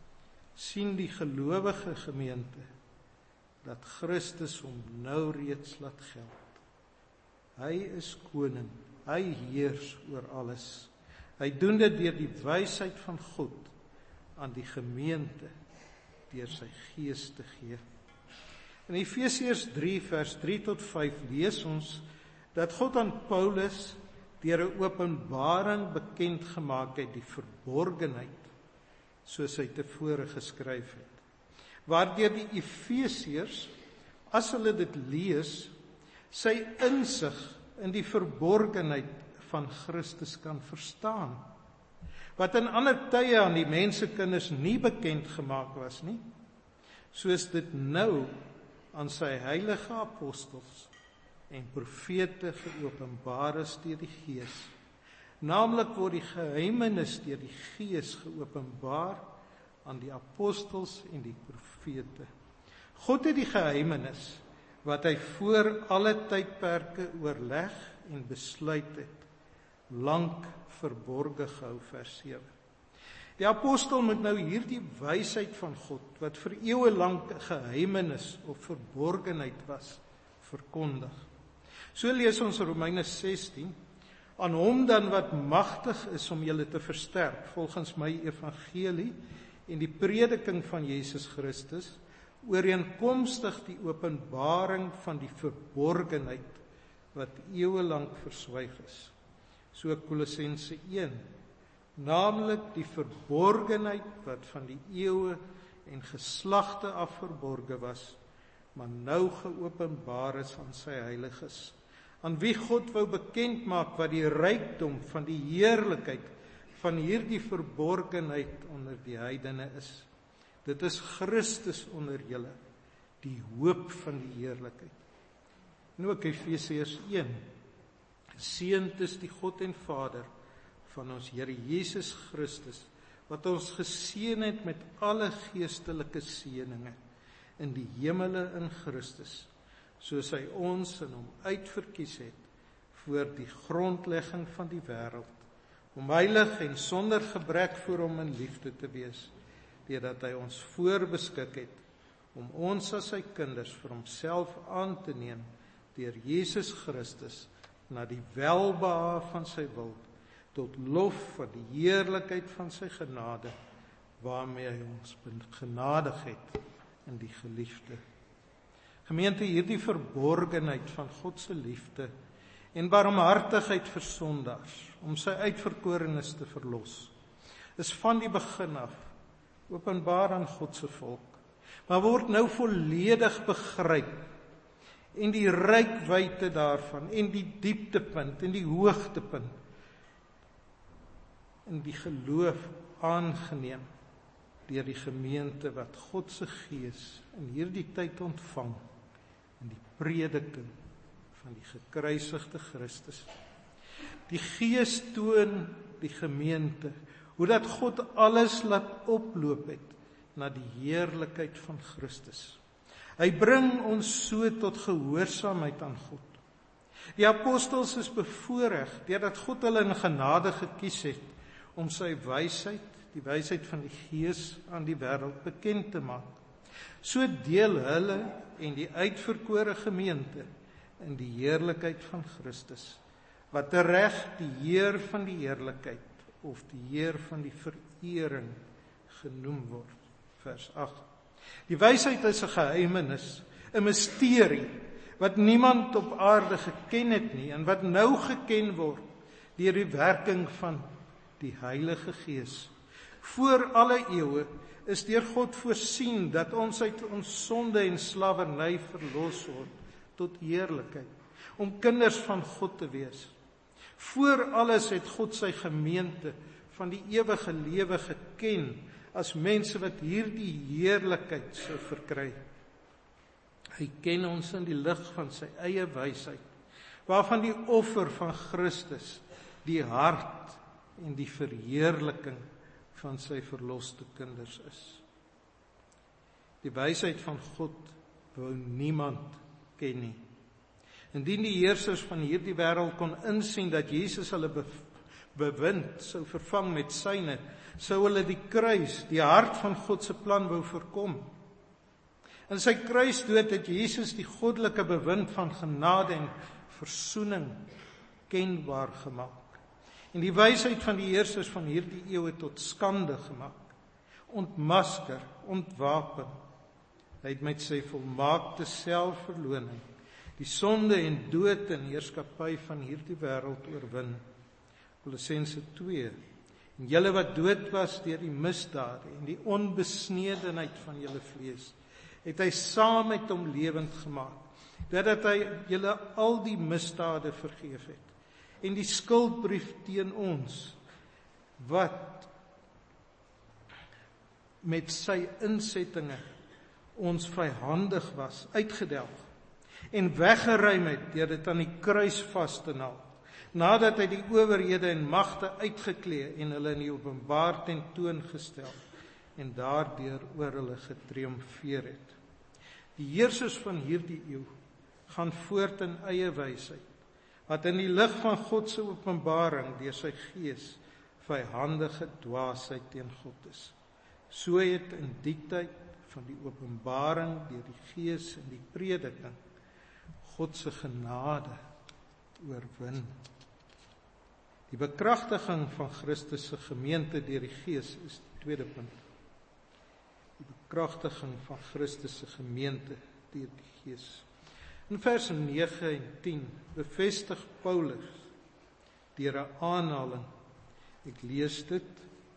Speaker 2: sien die gelowige gemeente dat Christus hom nou reeds laat geld. Hy is koning, hy heers oor alles. Hy doen dit deur die wysheid van God aan die gemeente deur sy Gees te gee. In Efesiërs 3 vers 3 tot 5 lees ons dat God aan Paulus deur 'n openbaring bekend gemaak het die verborgenheid, soos hy tevore geskryf het. Waardeur die Efesiërs, as hulle dit lees, sy insig in die verborgenheid van Christus kan verstaan, wat in ander tye aan die mensekinders nie bekend gemaak was nie, soos dit nou aan sy heilige apostels en profete geopenbaar is deur die Gees. Naamlik word die geheimenis deur die Gees geopenbaar aan die apostels en die profete. God het die geheimenis wat hy voor alle tydperke oorleg en besluit het, lank verborge gehou, vers 7. Die apostel moet nou hierdie wysheid van God, wat vir eeue lank geheimenis of verborgenheid was, verkondig. So lees ons Romeine 16, aan hom dan wat magtig is om julle te versterk, volgens my evangelie en die prediking van Jesus Christus, ooreenkomstig die openbaring van die verborgenheid, wat eeue lank verswyg is. So Kolossense 1, naamlik die verborgenheid wat van die eeue en geslagte af verborge was, maar nou geopenbaar is aan sy heiliges, aan wie God wou bekend maak wat die rykdom van die heerlikheid van hierdie verborgenheid onder die heidene is. Dit is Christus onder julle, die hoop van die heerlikheid. En ook Efesiërs 1, geseënd is die God en Vader van ons Here Jesus Christus, wat ons geseën het met alle geestelike seëninge in die hemele in Christus, soos hy ons in hom uitverkies het voor die grondlegging van die wêreld, om heilig en sonder gebrek voor hom in liefde te wees, deurdat hy ons voorbeskik het om ons as sy kinders vir homself aan te neem deur Jesus Christus na die welbehae van sy wil, tot lof van die heerlikheid van sy genade, waarmee hy ons genadig het in die geliefde. Gemeente, hierdie verborgenheid van God se liefde en barmhartigheid vir sondaars, om sy uitverkorenes te verlos, is van die begin af openbaar aan God se volk, maar word nou volledig begryp, en die reikwyte daarvan, en die dieptepunt, en die hoogtepunt, in die geloof aangeneem, deur die gemeente wat God se Gees in hierdie tyd ontvang, in die prediking van die gekruisigde Christus. Die Gees toon die gemeente, hoe dat God alles laat oploop het na die heerlikheid van Christus. Hy bring ons so tot gehoorsaamheid aan God. Die apostels is bevoorreg, deurdat God hulle in genade gekies het, om sy wysheid, die wysheid van die Gees aan die wêreld bekend te maak. So deel hulle en die uitverkore gemeente in die heerlikheid van Christus, wat tereg die Heer van die heerlikheid of die Heer van die verering genoem word. Vers 8. Die wysheid is 'n geheimenis, 'n misterie, wat niemand op aarde geken het nie, en wat nou geken word deur die werking van die Heilige Gees. Voor alle eeue is deur God voorsien dat ons uit ons sonde en slawerny verlos word tot heerlikheid, om kinders van God te wees. Voor alles het God sy gemeente van die ewige lewe geken as mense wat hierdie heerlikheid sou verkry. Hy ken ons in die lig van sy eie wysheid, waarvan die offer van Christus die hart en die verheerliking van sy verloste kinders is. Die wysheid van God wou niemand ken nie. Indien die heersers van hierdie wêreld kon insien dat Jesus hulle bewind sou vervang met syne, sou hulle die kruis, die hart van God se plan wou voorkom. In sy kruisdood het Jesus die goddelike bewind van genade en versoening kenbaar gemaak. En die wysheid van die heersers van hierdie eeue tot skande gemaak, ontmasker, ontwapen. Hy het met sy volmaakte selfverloning die sonde en dood en heerskappy van hierdie wêreld oorwin. Kolossense 2. En julle wat dood was deur die misdade en die onbesnedenheid van julle vlees, het hy saam met hom lewend gemaak, dat hy julle al die misdade vergeef het. En die skuldbrief teen ons, wat met sy insettinge ons vyhandig was, uitgedelg en weggeruim het deur dit aan die kruis vas te naal, nadat hy die owerhede en magte uitgeklee en hulle in die openbaar tentoongestel en daardeur oor hulle getriomfeer het. Die heersers van hierdie eeu gaan voort in eie wysheid, wat in die lig van God se openbaring deur sy Gees vyhandige dwaasheid teen God is. So het in die tyd van die openbaring deur die Gees en die prediking God se genade oorwin. Die bekragtiging van Christus se gemeente deur die Gees is die tweede punt. Die bekragtiging van Christus se gemeente deur die Gees. In vers 9 en 10 bevestig Paulus deur 'n aanhaling. Ek lees dit.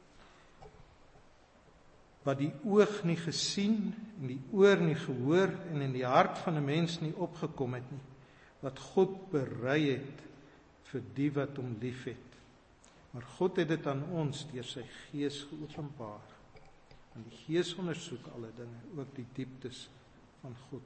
Speaker 2: Wat die oog nie gesien en die oor nie gehoor en in die hart van 'n mens nie opgekom het nie, wat God berei het vir die wat hom liefhet. Maar God het dit aan ons deur sy Gees geopenbaar. En die Gees ondersoek alle dinge, ook die dieptes van God.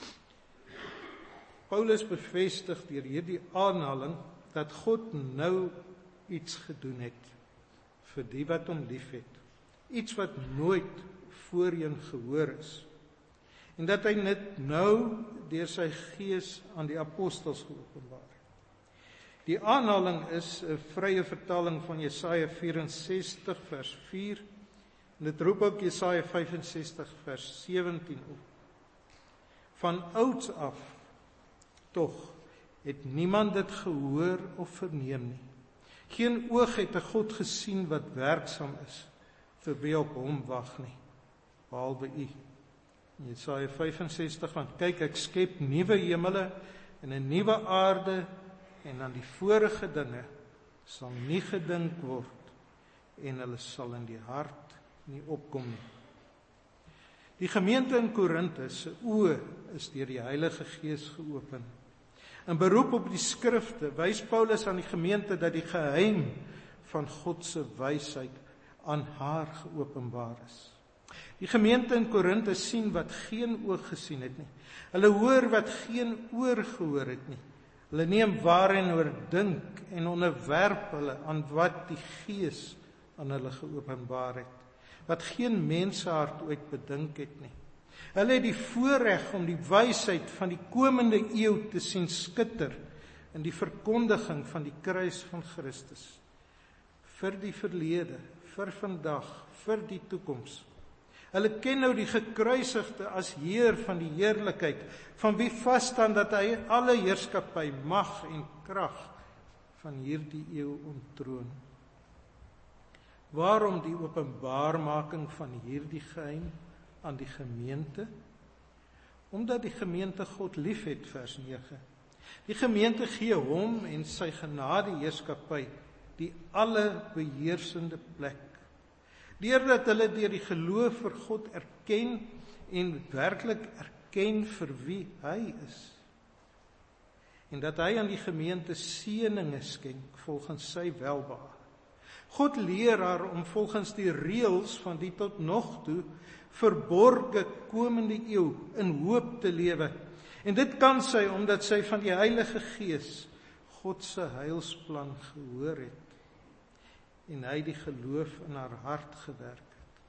Speaker 2: Paulus bevestig deur hierdie aanhaling dat God nou iets gedoen het vir die wat hom liefhet. Iets wat nooit voorheen gehoor is. En dat hy dit nou deur sy Gees aan die apostels geopenbaar. Die aanhaling is 'n vrye vertaling van Jesaja 64 vers 4 en dit roep ook Jesaja 65 vers 17 op. Van ouds af tog het niemand dit gehoor of verneem nie. Geen oog het 'n God gesien wat werksaam is vir wie op hom wag nie, behalwe U. Jesaja 65, want kyk, ek skep nuwe hemele en 'n nuwe aarde, en aan die vorige dinge sal nie gedink word, en hulle sal in die hart nie opkom nie. Die gemeente in Korinthe se oë is deur die Heilige Gees geopen. In beroep op die skrifte wys Paulus aan die gemeente dat die geheim van God se wysheid aan haar geopenbaar is. Die gemeente in Korinthe sien wat geen oog gesien het nie. Hulle hoor wat geen oor gehoor het nie. Hulle neem waar en oordink en onderwerp hulle aan wat die Gees aan hulle geopenbaar het, wat geen mensehart ooit bedink het nie. Hulle het die voorreg om die wysheid van die komende eeu te sien skitter in die verkondiging van die kruis van Christus. Vir die verlede, vir vandag, vir die toekoms. Hulle ken nou die gekruisigde as Heer van die heerlikheid, van wie vasstaan dat hy alle heerskappy, mag en krag van hierdie eeu onttroon. Waarom die openbaarmaking van hierdie geheim aan die gemeente? Omdat die gemeente God liefhet, vers 9. Die gemeente gee hom en sy genade heerskappy die alle beheersende plek. Deurdat hulle deur die geloof vir God erken en werklik erken vir wie hy is. En dat hy aan die gemeente seëninge skenk volgens sy welbehae. God leer haar om volgens die reëls van die tot nog toe verborge komende eeu in hoop te lewe. En dit kan sy omdat sy van die Heilige Gees God se heilsplan gehoor het en hy die geloof in haar hart gewerk het.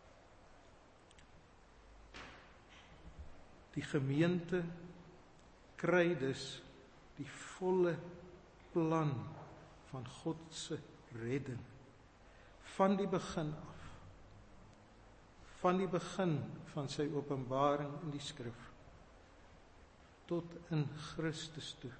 Speaker 2: Die gemeente kry dus die volle plan van God se redding van die begin af. Van die begin van sy openbaring in die skrif tot in Christus toe.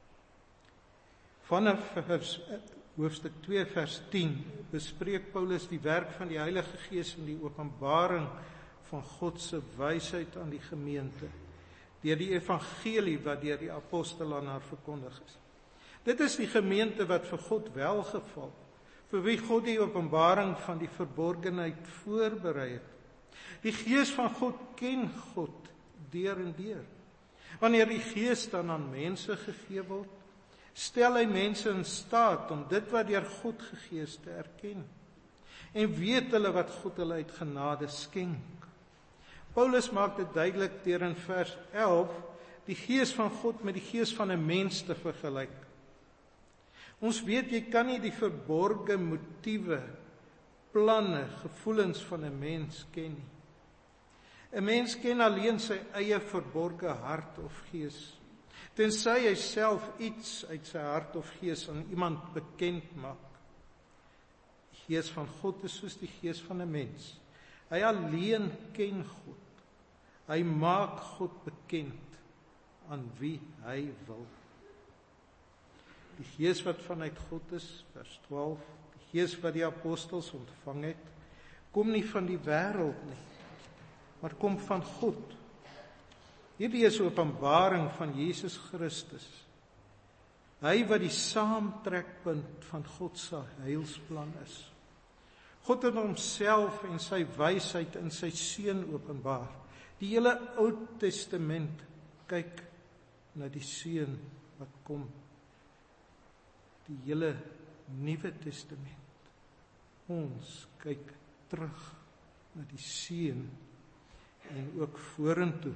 Speaker 2: Vanaf hoofstuk 2 vers 10 bespreek Paulus die werk van die Heilige Gees in die openbaring van God se wysheid aan die gemeente deur die evangelie wat deur die apostel aan haar verkondig is. Dit is die gemeente wat vir God welgeval, vir wie God die openbaring van die verborgenheid voorberei het. Die Gees van God ken God deur en deur. Wanneer die Gees dan aan mense gegee word, stel hy mense in staat om dit wat deur God gegee is te erken. En weet hulle wat God hulle uit genade skenk. Paulus maak dit duidelik deur in vers 11 die Gees van God met die gees van 'n mens te vergelyk. Ons weet jy kan nie die verborgde motiewe, planne, gevoelens van 'n mens ken nie. 'n Mens ken alleen sy eie verborgde hart of gees, tensy hy self iets uit sy hart of gees aan iemand bekend maak. Die Gees van God is soos die gees van 'n mens. Hy alleen ken God. Hy maak God bekend aan wie hy wil. Die Gees wat vanuit God is, vers 12, die Gees wat die apostels ontvang het, kom nie van die wêreld nie, maar kom van God. Hierdie is 'n openbaring van Jesus Christus. Hy wat die saamtrekpunt van God se heilsplan is. God het homself en sy wysheid in sy seun openbaar. Die hele Ou Testament kyk na die seun wat kom. Die hele Nuwe Testament, ons kyk terug na die seun en ook vorentoe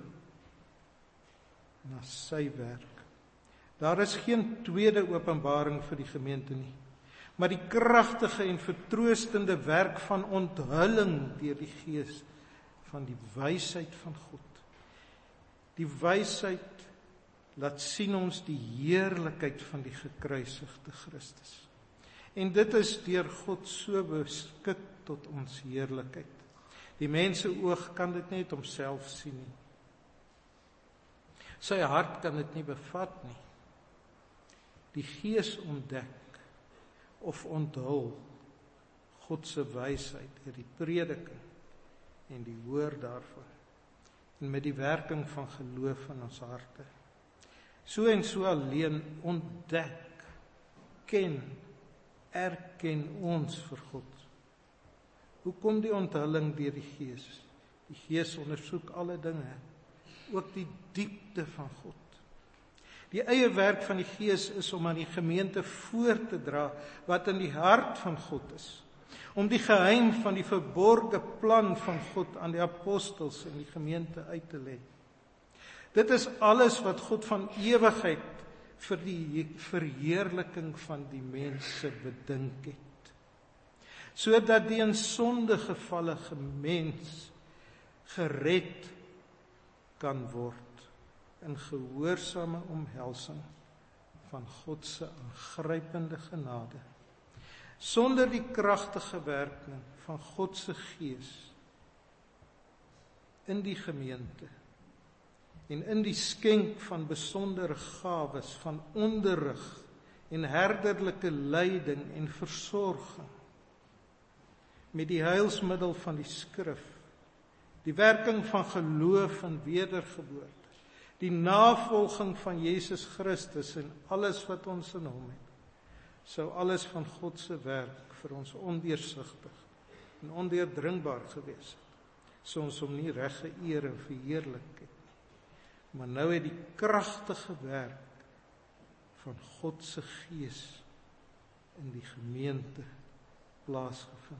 Speaker 2: na sy werk. Daar is geen tweede openbaring vir die gemeente nie, maar die kragtige en vertroostende werk van onthulling deur die Gees van die wysheid van God. Die wysheid laat sien ons die heerlikheid van die gekruisigde Christus. En dit is deur God so beskik tot ons heerlikheid. Die mens se oog kan dit net homself sien nie. Sy hart kan dit nie bevat nie. Die Gees ontdek of onthul God se wysheid deur die prediking en die hoor daarvan en met die werking van geloof in ons harte. So en so alleen ontdek, ken, erken ons vir God. Hoekom die onthulling deur die Gees? Die Gees ondersoek alle dinge, ook die diepte van God. Die eie werk van die Gees is om aan die gemeente voor te dra wat in die hart van God is. Om die geheim van die verborgde plan van God aan die apostels en die gemeente uit te lê. Dit is alles wat God van ewigheid vir die verheerliking van die mense bedink het. Sodat die in sonde gevalle mens gered kan word in gehoorsame omhelsing van God se aangrypende genade. Sonder die kragtige werking van God se Gees in die gemeente en in die skenk van besondere gawes van onderrig en herderlike leiding en versorging met die heilsmiddel van die skrif, die werking van geloof en wedergeboorte, die navolging van Jesus Christus en alles wat ons in hom het, sou alles van God se werk vir ons ondeursigtig en ondeurdringbaar gewees het, sou ons hom nie reg geëer en verheerlik het nie. Maar nou het die kragtige werk van God se Gees in die gemeente plaasgevind.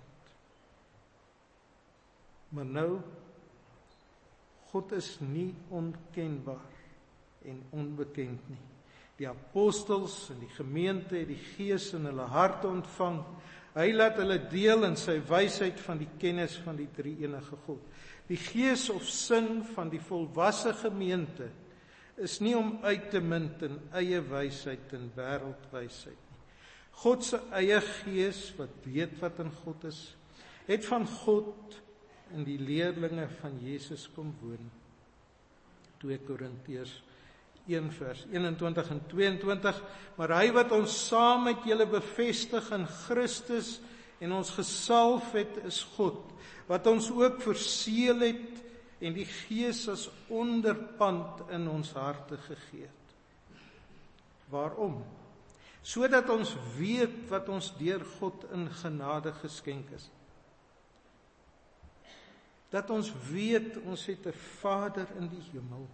Speaker 2: Maar nou, God is nie onkenbaar en onbekend nie. Die apostels en die gemeente het die Gees in hulle harte ontvang. Hy laat hulle deel in sy wysheid van die kennis van die drie-enige God. Die gees of sin van die volwasse gemeente is nie om uit te munt in eie wysheid en wêreldwysheid nie. God se eie gees wat weet wat in God is, het van God in die leerlinge van Jesus kom woon. 2 Korintiërs 1 vers 21 en 22, maar hy wat ons saam met julle bevestig in Christus en ons gesalf het, is God, wat ons ook verseël het en die Gees as onderpand in ons harte gegee het. Waarom? Sodat ons weet wat ons deur God in genade geskenk is. Dat ons weet ons het 'n Vader in die hemel.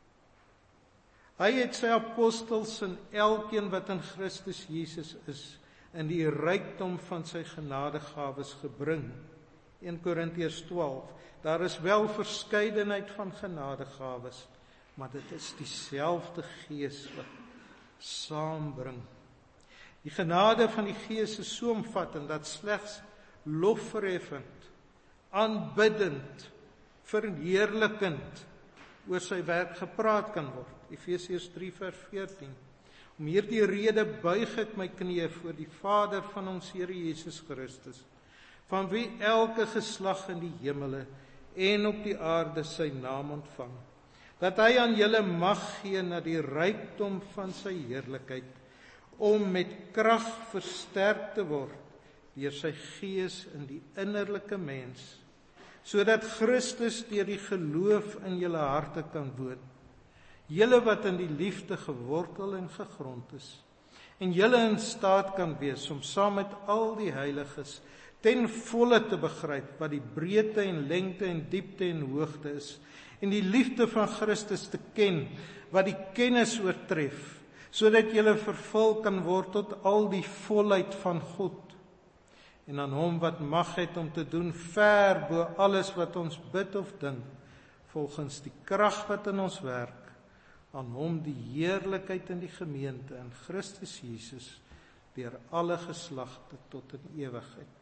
Speaker 2: Hy het sy apostels en elkeen wat in Christus Jesus is, in die rykdom van sy genadegawes gebring. 1 Korintiërs 12, daar is wel verskeidenheid van genadegawes, maar dit is dieselfde Gees wat saambring. Die genade van die Gees is so omvattend dat slegs lofverheffend, aanbiddend, verheerlikend oor sy werk gepraat kan word. Efesiërs 3 vers 14. Om hierdie rede buig ek my knieë voor die Vader van ons Here Jesus Christus, van wie elke geslag in die hemele en op die aarde sy naam ontvang, dat hy aan julle mag gee na die rykdom van sy heerlikheid, om met krag versterk te word deur sy Gees in die innerlike mens, sodat Christus deur die geloof in julle harte kan woon. Julle wat in die liefde gewortel en gegrond is, en julle in staat kan wees om saam met al die heiliges ten volle te begryp wat die breedte en lengte en diepte en hoogte is, en die liefde van Christus te ken, wat die kennis oortref, sodat julle vervul kan word tot al die volheid van God, en aan hom wat mag het om te doen ver bo alles wat ons bid of dink, volgens die krag wat in ons werk, aan hom die heerlikheid in die gemeente in Christus Jesus deur alle geslagte tot in ewigheid.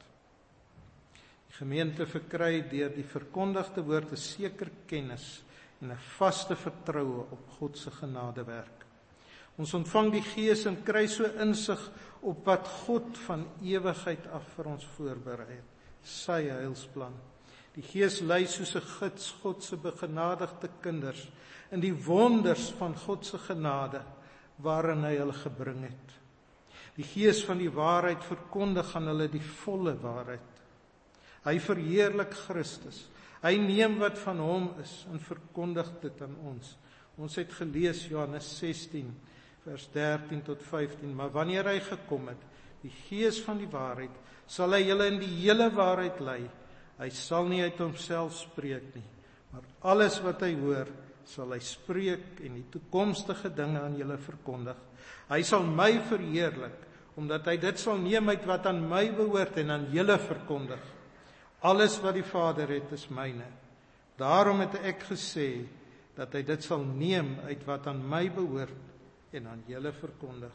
Speaker 2: Die gemeente verkry deur die verkondigde woord 'n sekere kennis en 'n vaste vertroue op God se genadewerk. Ons ontvang die Gees en kry so insig op wat God van ewigheid af vir ons voorberei het, sy heilsplan. Die Gees lei soos 'n gids God se begenadigde kinders in die wonders van God se genade waarin hy hulle gebring het. Die Gees van die waarheid verkondig aan hulle die volle waarheid. Hy verheerlik Christus. Hy neem wat van hom is en verkondig dit aan ons. Ons het gelees Johannes 16 vers 13 tot 15, maar wanneer hy gekom het, die Gees van die waarheid, sal hy julle in die hele waarheid lei. Hy sal nie uit homself spreek nie, maar alles wat hy hoor, sal hy spreek en die toekomstige dinge aan julle verkondig. Hy sal my verheerlik, omdat hy dit sal neem uit wat aan my behoort en aan julle verkondig. Alles wat die Vader het, is myne. Daarom het ek gesê, dat hy dit sal neem uit wat aan my behoort en aan julle verkondig.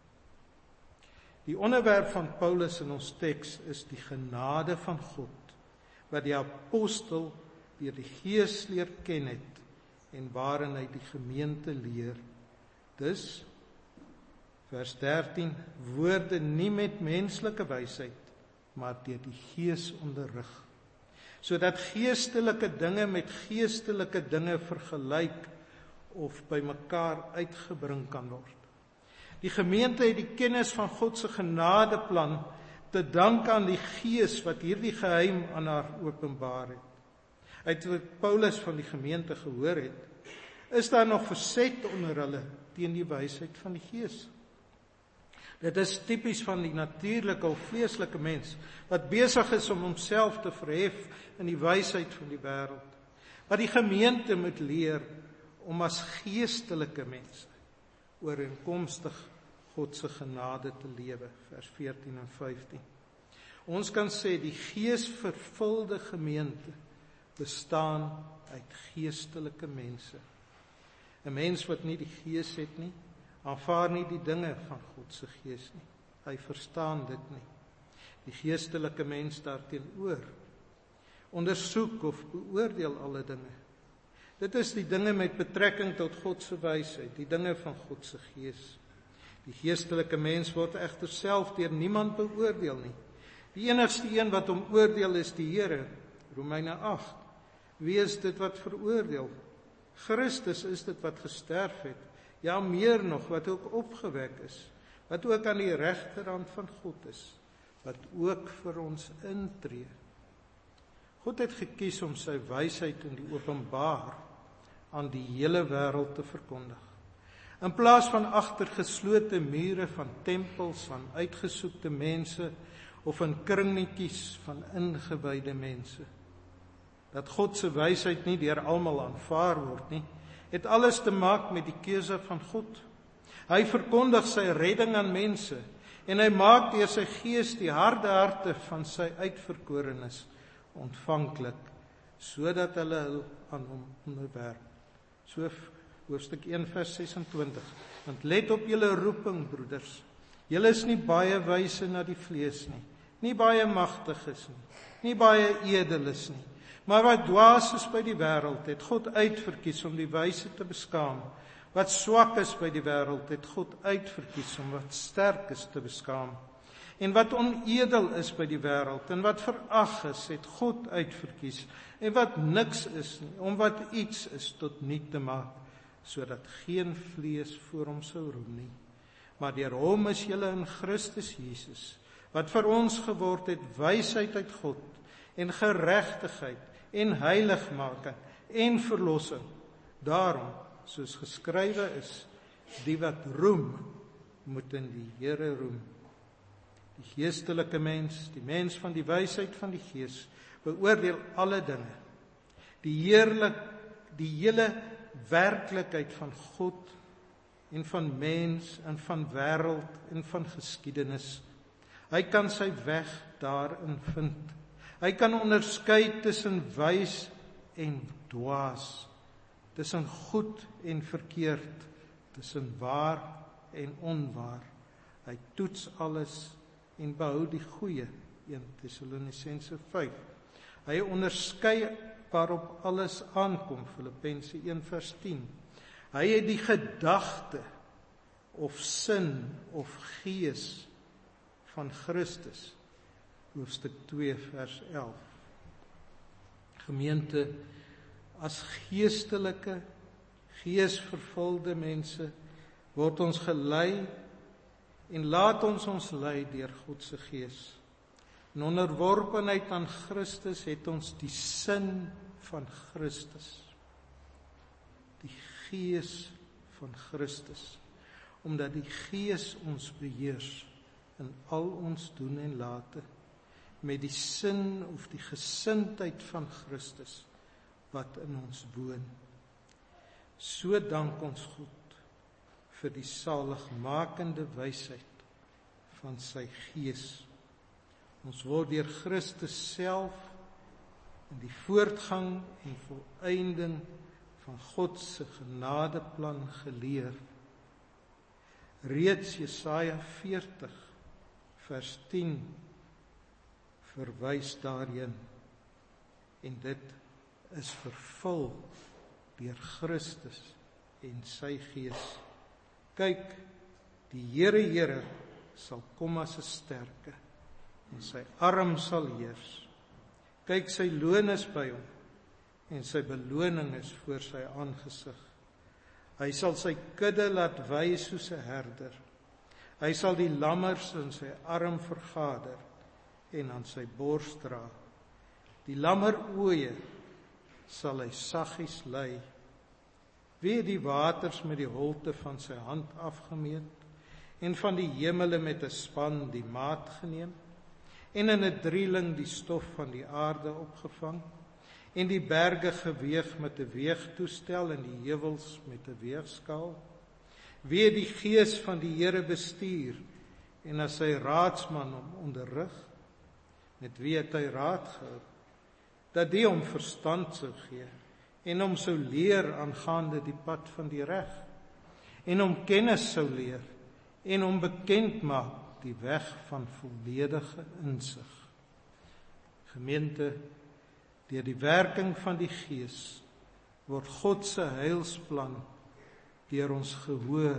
Speaker 2: Die onderwerp van Paulus in ons teks is die genade van God, wat die apostel deur die Gees leer ken het, en waarin hy die gemeente leer. Dus, vers 13, woorde nie met menslike wysheid, maar deur die Gees onderrig, sodat geestelike dinge met geestelike dinge vergelyk of by mekaar uitgebring kan word. Die gemeente het die kennis van God se genadeplan te danke aan die Gees wat hierdie geheim aan haar openbaar het. Uit wat Paulus van die gemeente gehoor het, is daar nog verzet onder hulle teen die wysheid van die Gees. Dit is tipies van die natuurlike of vleeslike mens, wat besig is om homself te verhef in die wysheid van die wêreld. Wat die gemeente moet leer om as geestelike mense ooreenkomstig God se genade te lewe, vers 14 en 15. Ons kan sê die geesvervulde gemeente bestaan uit geestelike mense. 'n Mens wat nie die Gees het nie, aanvaar nie die dinge van God se Gees nie. Hy verstaan dit nie. Die geestelike mens daarteenoor ondersoek of beoordeel alle dinge. Dit is die dinge met betrekking tot God se wysheid, die dinge van God se Gees. Die geestelike mens word egter self deur niemand beoordeel nie. Die enigste een wat hom oordeel is die Here. Romeine 8. Wie is dit wat veroordeel? Christus is dit wat gesterf het. Ja, meer nog, wat ook opgewek is, wat ook aan die regterhand van God is, wat ook vir ons intree. God het gekies om sy wysheid in die openbaar aan die hele wêreld te verkondig. In plaas van agter geslote mure van tempels, van uitgesoekte mense, of in kringetjies van ingewyde mense. Dat God se wysheid nie deur almal aanvaar word nie, het alles te maak met die keuse van God. Hy verkondig sy redding aan mense, en hy maak deur sy Gees die harde harte van sy uitverkorenes ontvanklik, sodat hulle aan hom onderwerp. So hoofstuk 1 vers 26. Want let op julle roeping, broeders. Julle is nie baie wyse na die vlees nie, nie baie magtiges nie baie edeles nie, maar wat dwaas is by die wêreld, het God uitverkies om die wyse te beskaam. Wat swak is by die wêreld, het God uitverkies om wat sterk is te beskaam. En wat onedel is by die wêreld, en wat verag is, het God uitverkies. En wat niks is nie, om wat iets is tot niet te maak, sodat geen vlees voor hom sou roem nie. Maar deur hom is julle in Christus Jesus, wat vir ons geword het wysheid uit God, en geregtigheid, en heiligmaking, en verlossing. Daarom, soos geskrywe is, die wat roem, moet in die Here roem. Die geestelike mens, die mens van die wysheid van die Gees, beoordeel alle dinge. Die hele werklikheid van God, en van mens, en van wêreld, en van geskiedenis. Hy kan sy weg daarin vind. Hy kan onderskei tussen wys en dwaas, tussen goed en verkeerd, tussen waar en onwaar. Hy toets alles en behou die goeie, 1 Tessalonisense 5. Hy onderskei waarop alles aankom, Filippense 1 vers 10. Hy het die gedagte of sin of gees van Christus, hoofstuk 2 vers 11. Gemeente, as geestelike, geesvervulde mense, word ons gelei en laat ons lei deur God se Gees. In onderworpenheid aan Christus het ons die sin van Christus, die Gees van Christus, omdat die Gees ons beheers in al ons doen en late, met die sin of die gesindheid van Christus, wat in ons woon. So dank ons God vir die saligmakende wysheid van sy Gees. Ons word deur Christus self in die voortgang en volëinding van God se genadeplan geleer. Reeds Jesaja 40 vers 10 verwys daarheen, en dit is vervul deur Christus en sy Gees. Kyk, die Here sal kom as 'n sterke, en sy arm sal heers. Kyk, sy loon is by hom, en sy beloning is voor sy aangesig. Hy sal sy kudde laat wy soos 'n herder, Hy sal die lammers in sy arm vergader en aan sy bors dra. Die lammeroë sal hy saggies lei. Wie het die waters met die holte van sy hand afgemeet en van die hemele met 'n span die maat geneem en in 'n drieling die stof van die aarde opgevang en die berge geweeg met 'n weegtoestel en die heuwels met 'n weegskaal? Wie het die gees van die Here bestuur en as sy raadsman hom onderrig? Met wie het hy raad gehou, dat die hom verstand sou gee en hom sou leer aangaande die pad van die reg en hom kennis sou leer en hom bekend maak die weg van volledige insig. Gemeente, deur die werking van die Gees word God se heilsplan deur ons gehoor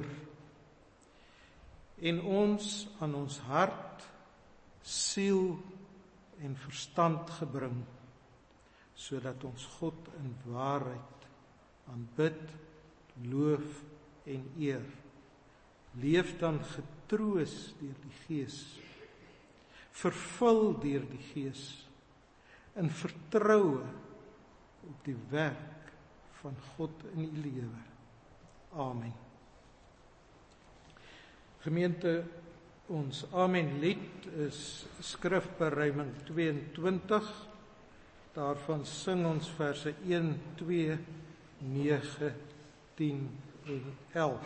Speaker 2: en ons aan ons hart, siel en verstand gebring, sodat ons God in waarheid aanbid, loof en eer. Leef dan getroos deur die Gees, vervul deur die Gees, in vertroue op die werk van God in u lewe. Amen. Gemeente, ons Amen lied is skrifberuiming 22. Daarvan sing ons verse 1, 2, 9, 10 en 11.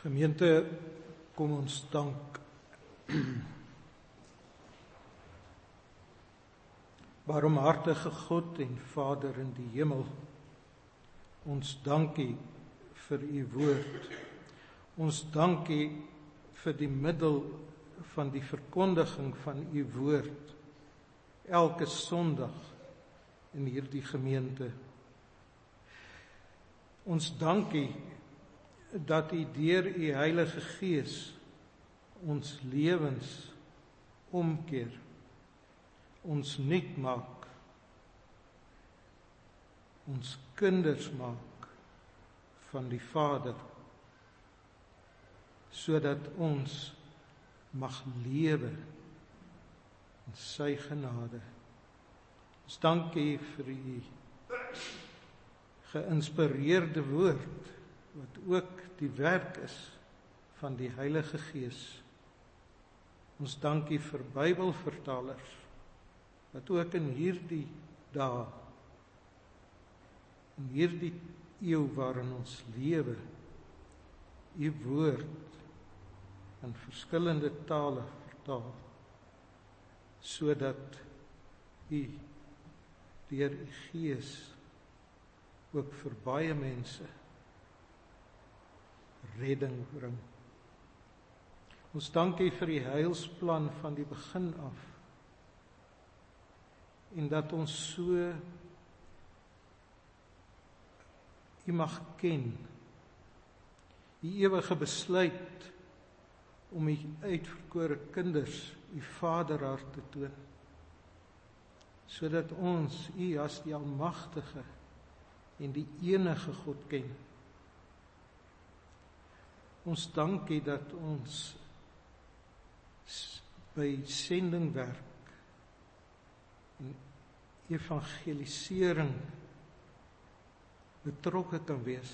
Speaker 2: Gemeente, kom ons dank. Barmhartige God en Vader in die hemel, ons dankie vir u woord. Ons dankie vir die middel van die verkondiging van u woord elke Sondag in hierdie gemeente. Ons dankie dat u deur u Heilige Gees ons lewens omkeer, ons nuut maak, ons kinders maak van die Vader, sodat ons mag lewe in sy genade. Ons dankie vir u geïnspireerde woord, wat ook die werk is van die Heilige Gees. Ons dankie vir Bybelvertalers, wat ook in hierdie dae, in hierdie eeu waarin ons lewe, u woord in verskillende tale vertaal, sodat u deur u Gees ook vir baie mense redding bring. Ons dankie vir die heilsplan van die begin af, en dat ons so u mag ken, die ewige besluit om u uitverkore kinders u Vaderhart te toon, sodat ons u as die Almagtige en die enige God ken. Ons dankie dat ons by sendingwerk en evangelisering betrokke kan wees.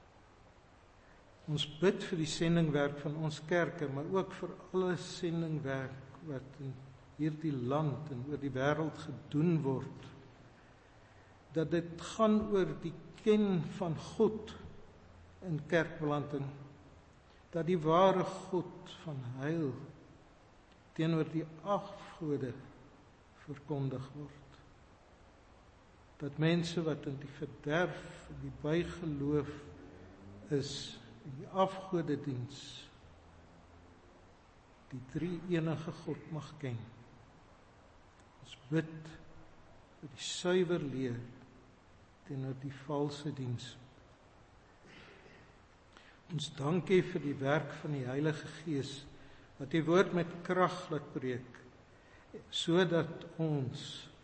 Speaker 2: Ons bid vir die sendingwerk van ons kerke, maar ook vir alle sendingwerk wat in hierdie land en oor die wêreld gedoen word, dat dit gaan oor die ken van God in kerkplanting, dat die ware God van heil teenoor die afgode verkondig word. Dat mense wat in die verderf, in die bygeloof is, in die afgodediens, die drie enige God mag ken. Ons bid vir die suiwer leer teenoor die valse diens. Ons dankie vir die werk van die Heilige Gees, wat die woord met krag laat preek, sodat ons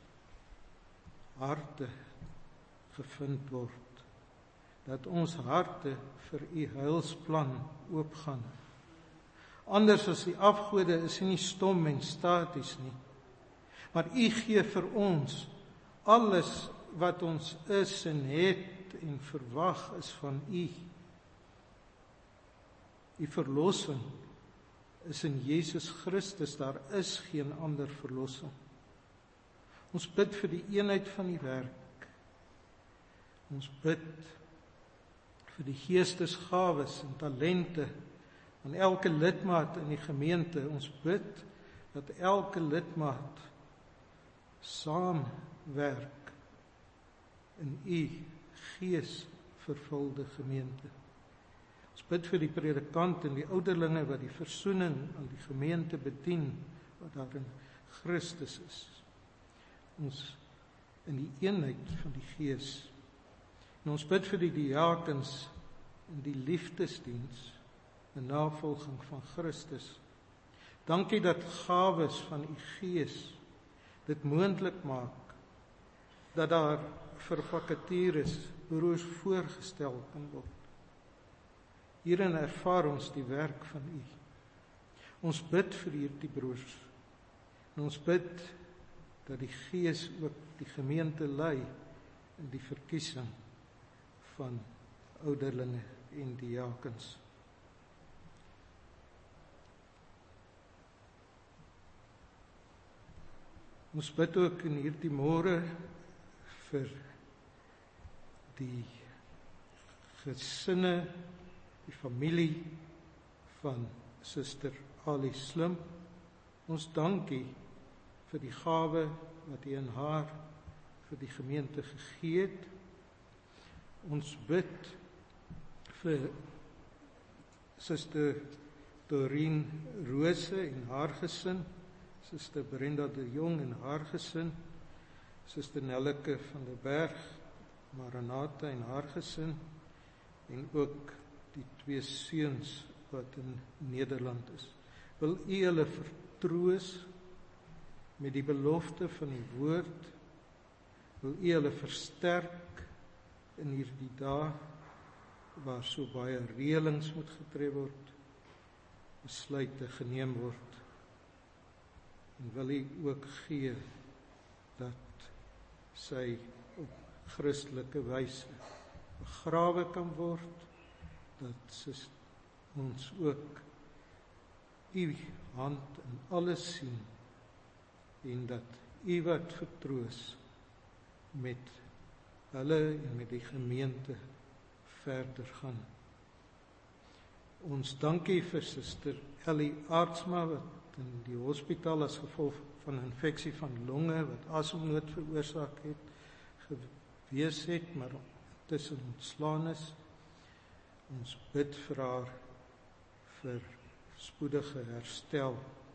Speaker 2: harte gevind word, dat ons harte vir u heilsplan oopgaan. Anders as die afgode is nie stom en staties nie, maar u gee vir ons alles wat ons is en het en verwag is van u. Die verlossing is in Jesus Christus, daar is geen ander verlossing. Ons bid vir die eenheid van die werk. Ons bid vir die geestesgawes en talente aan elke lidmaat in die gemeente. Ons bid dat elke lidmaat saamwerk in u geesvervulde gemeente. Ons bid vir die predikant en die ouderlinge wat die versoening aan die gemeente bedien, wat daarin Christus is. Ons in die eenheid van die Gees. En ons bid vir die diakens in die liefdesdiens, in navolging van Christus. Dankie dat gawes van u Gees dit moontlik maak, dat daar vir vakatures broers voorgestel kan word. Hierin ervaar ons die werk van u. Ons bid vir hierdie broers. En ons bid dat die Gees ook die gemeente lei in die verkiesing van ouderlinge en diakens. Ons bid ook in hierdie môre vir die gesinne, die familie van Suster Ali Slim. Ons dankie vir die gawe wat U in haar vir die gemeente gegee het. Ons bid vir Suster Doreen Rose en haar gesin, Suster Brenda de Jong en haar gesin, Suster Nelleke van der Berg, Maranatha en haar gesin, en ook die 2 seuns wat in Nederland is. Wil U hulle vertroos met die belofte van die woord, wil U hulle versterk in hierdie dae waar so baie reëlings moet getref word, besluite geneem word, en wil U ook gee dat sy op Christelike wyse begrawe kan word, dat ons ook U hand in alles sien, en dat U wat vertroos met hulle en met die gemeente verder gaan. Ons dankie vir Suster Ellie Aartsma wat in die hospitaal as gevolg van infeksie van longe wat asemnood veroorsaak het, gewees het, maar intussen ontslaan is. Ons bid vir haar vir spoedige herstel.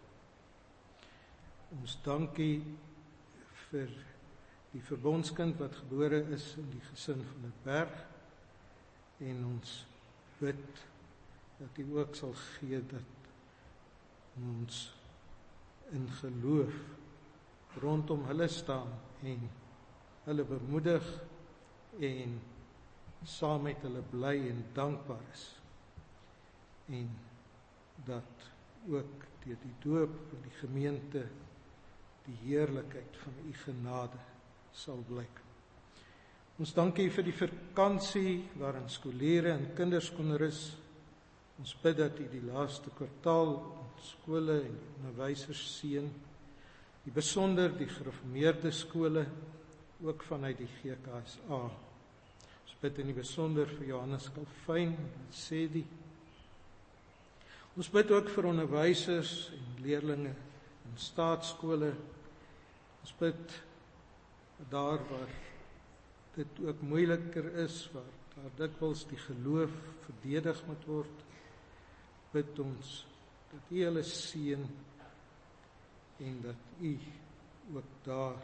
Speaker 2: Ons dankie vir die verbondskind wat gebore is in die gesin van die Berg, en ons bid dat U ook sal gee dat ons in geloof rondom hulle staan en hulle bemoedig en saam met hulle bly en dankbaar is, en dat ook deur die doop van die gemeente die heerlikheid van U genade sal blyk. Ons dankie vir die vakansie waarin skoolleerders en kinders kon rus. Ons bid dat U die laaste kwartaal ons skole en die onderwysers seën, die besonder die gereformeerde skole, ook vanuit die GKSA. Ons bid in die besonder vir Johannes Calvin, sê die. Ons bid ook vir onderwysers en leerlinge in staatskole. Ons bid daar waar dit ook moeiliker is, waar daar dikwels die geloof verdedig moet word, bid ons dat U hulle seën en dat U ook daar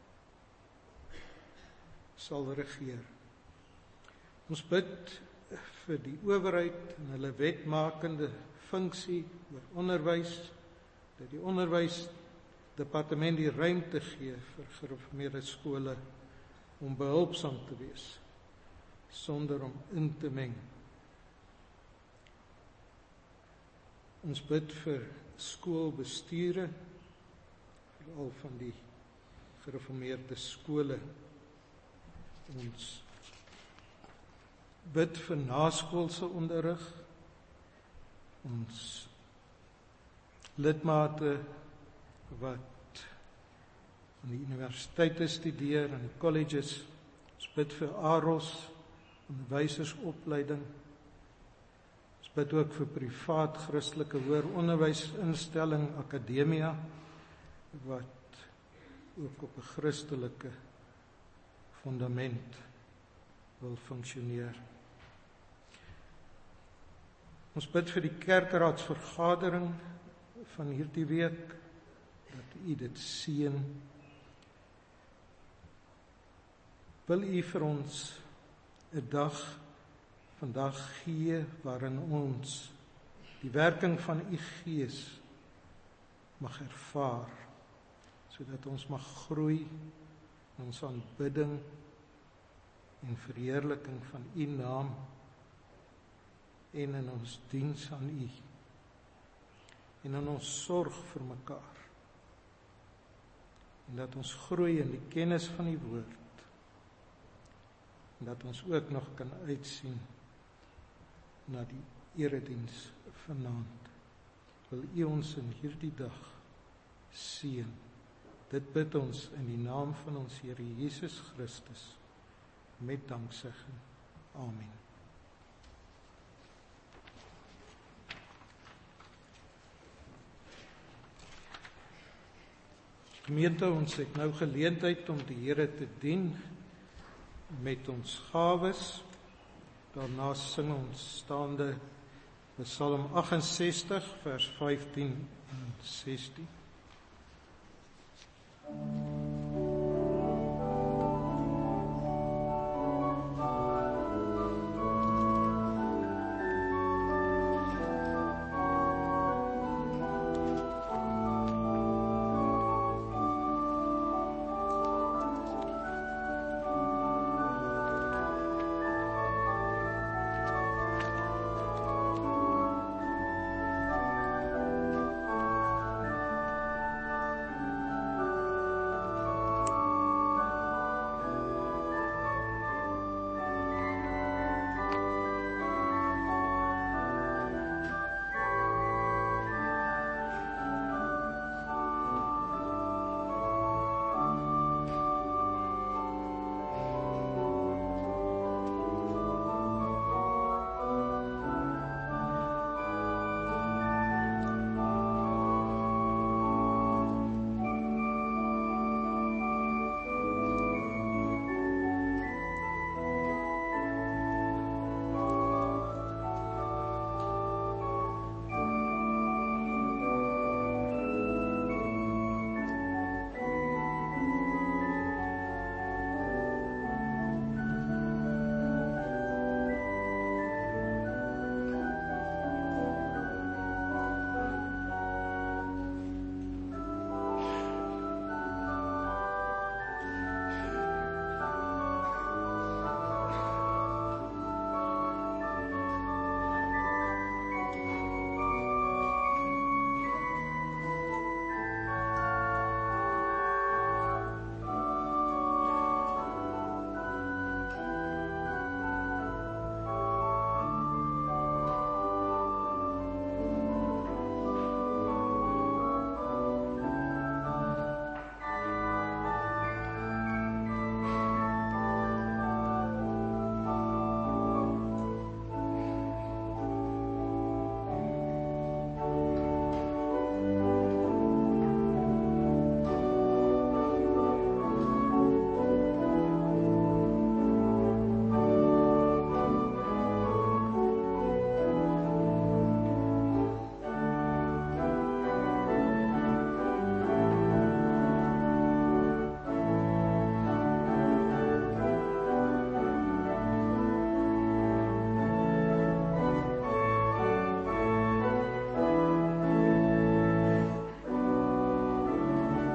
Speaker 2: sal regeer. Ons bid vir die owerheid en hulle wetmakende funksie oor onderwys, dat die onderwysdepartement die ruimte gee vir gereformeerde skole om behulpsaam te wees, sonder om in te meng. Ons bid vir skoolbesture, veral van die gereformeerde skole. Ons bid vir naskoolse onderrig, ons lidmate wat aan die universiteite studeer, aan die colleges. Ons bid vir AROS, onderwysersopleiding. Ons bid ook vir privaat Christelike hoër onderwysinstelling, Akademia, wat ook op 'n Christelike fundament wil funksioneer. Ons bid vir die kerkraadsvergadering van hierdie week, dat U dit seën. Wil U vir ons 'n dag vandag gee waarin ons die werking van U Gees mag ervaar, sodat ons mag groei in ons aanbidding en verheerliking van U naam en in ons diens aan U en in ons sorg vir mekaar, en dat ons groei in die kennis van die woord, en dat ons ook nog kan uitsien na die erediens vanaand. Wil U ons in hierdie dag seën. Dit bid ons in die naam van ons Here Jesus Christus met danksegging. Amen. Gemeente, ons het nou geleentheid om die Here te dien met ons gawes. Daarna sing ons staande Psalm 68 vers 15 en 16.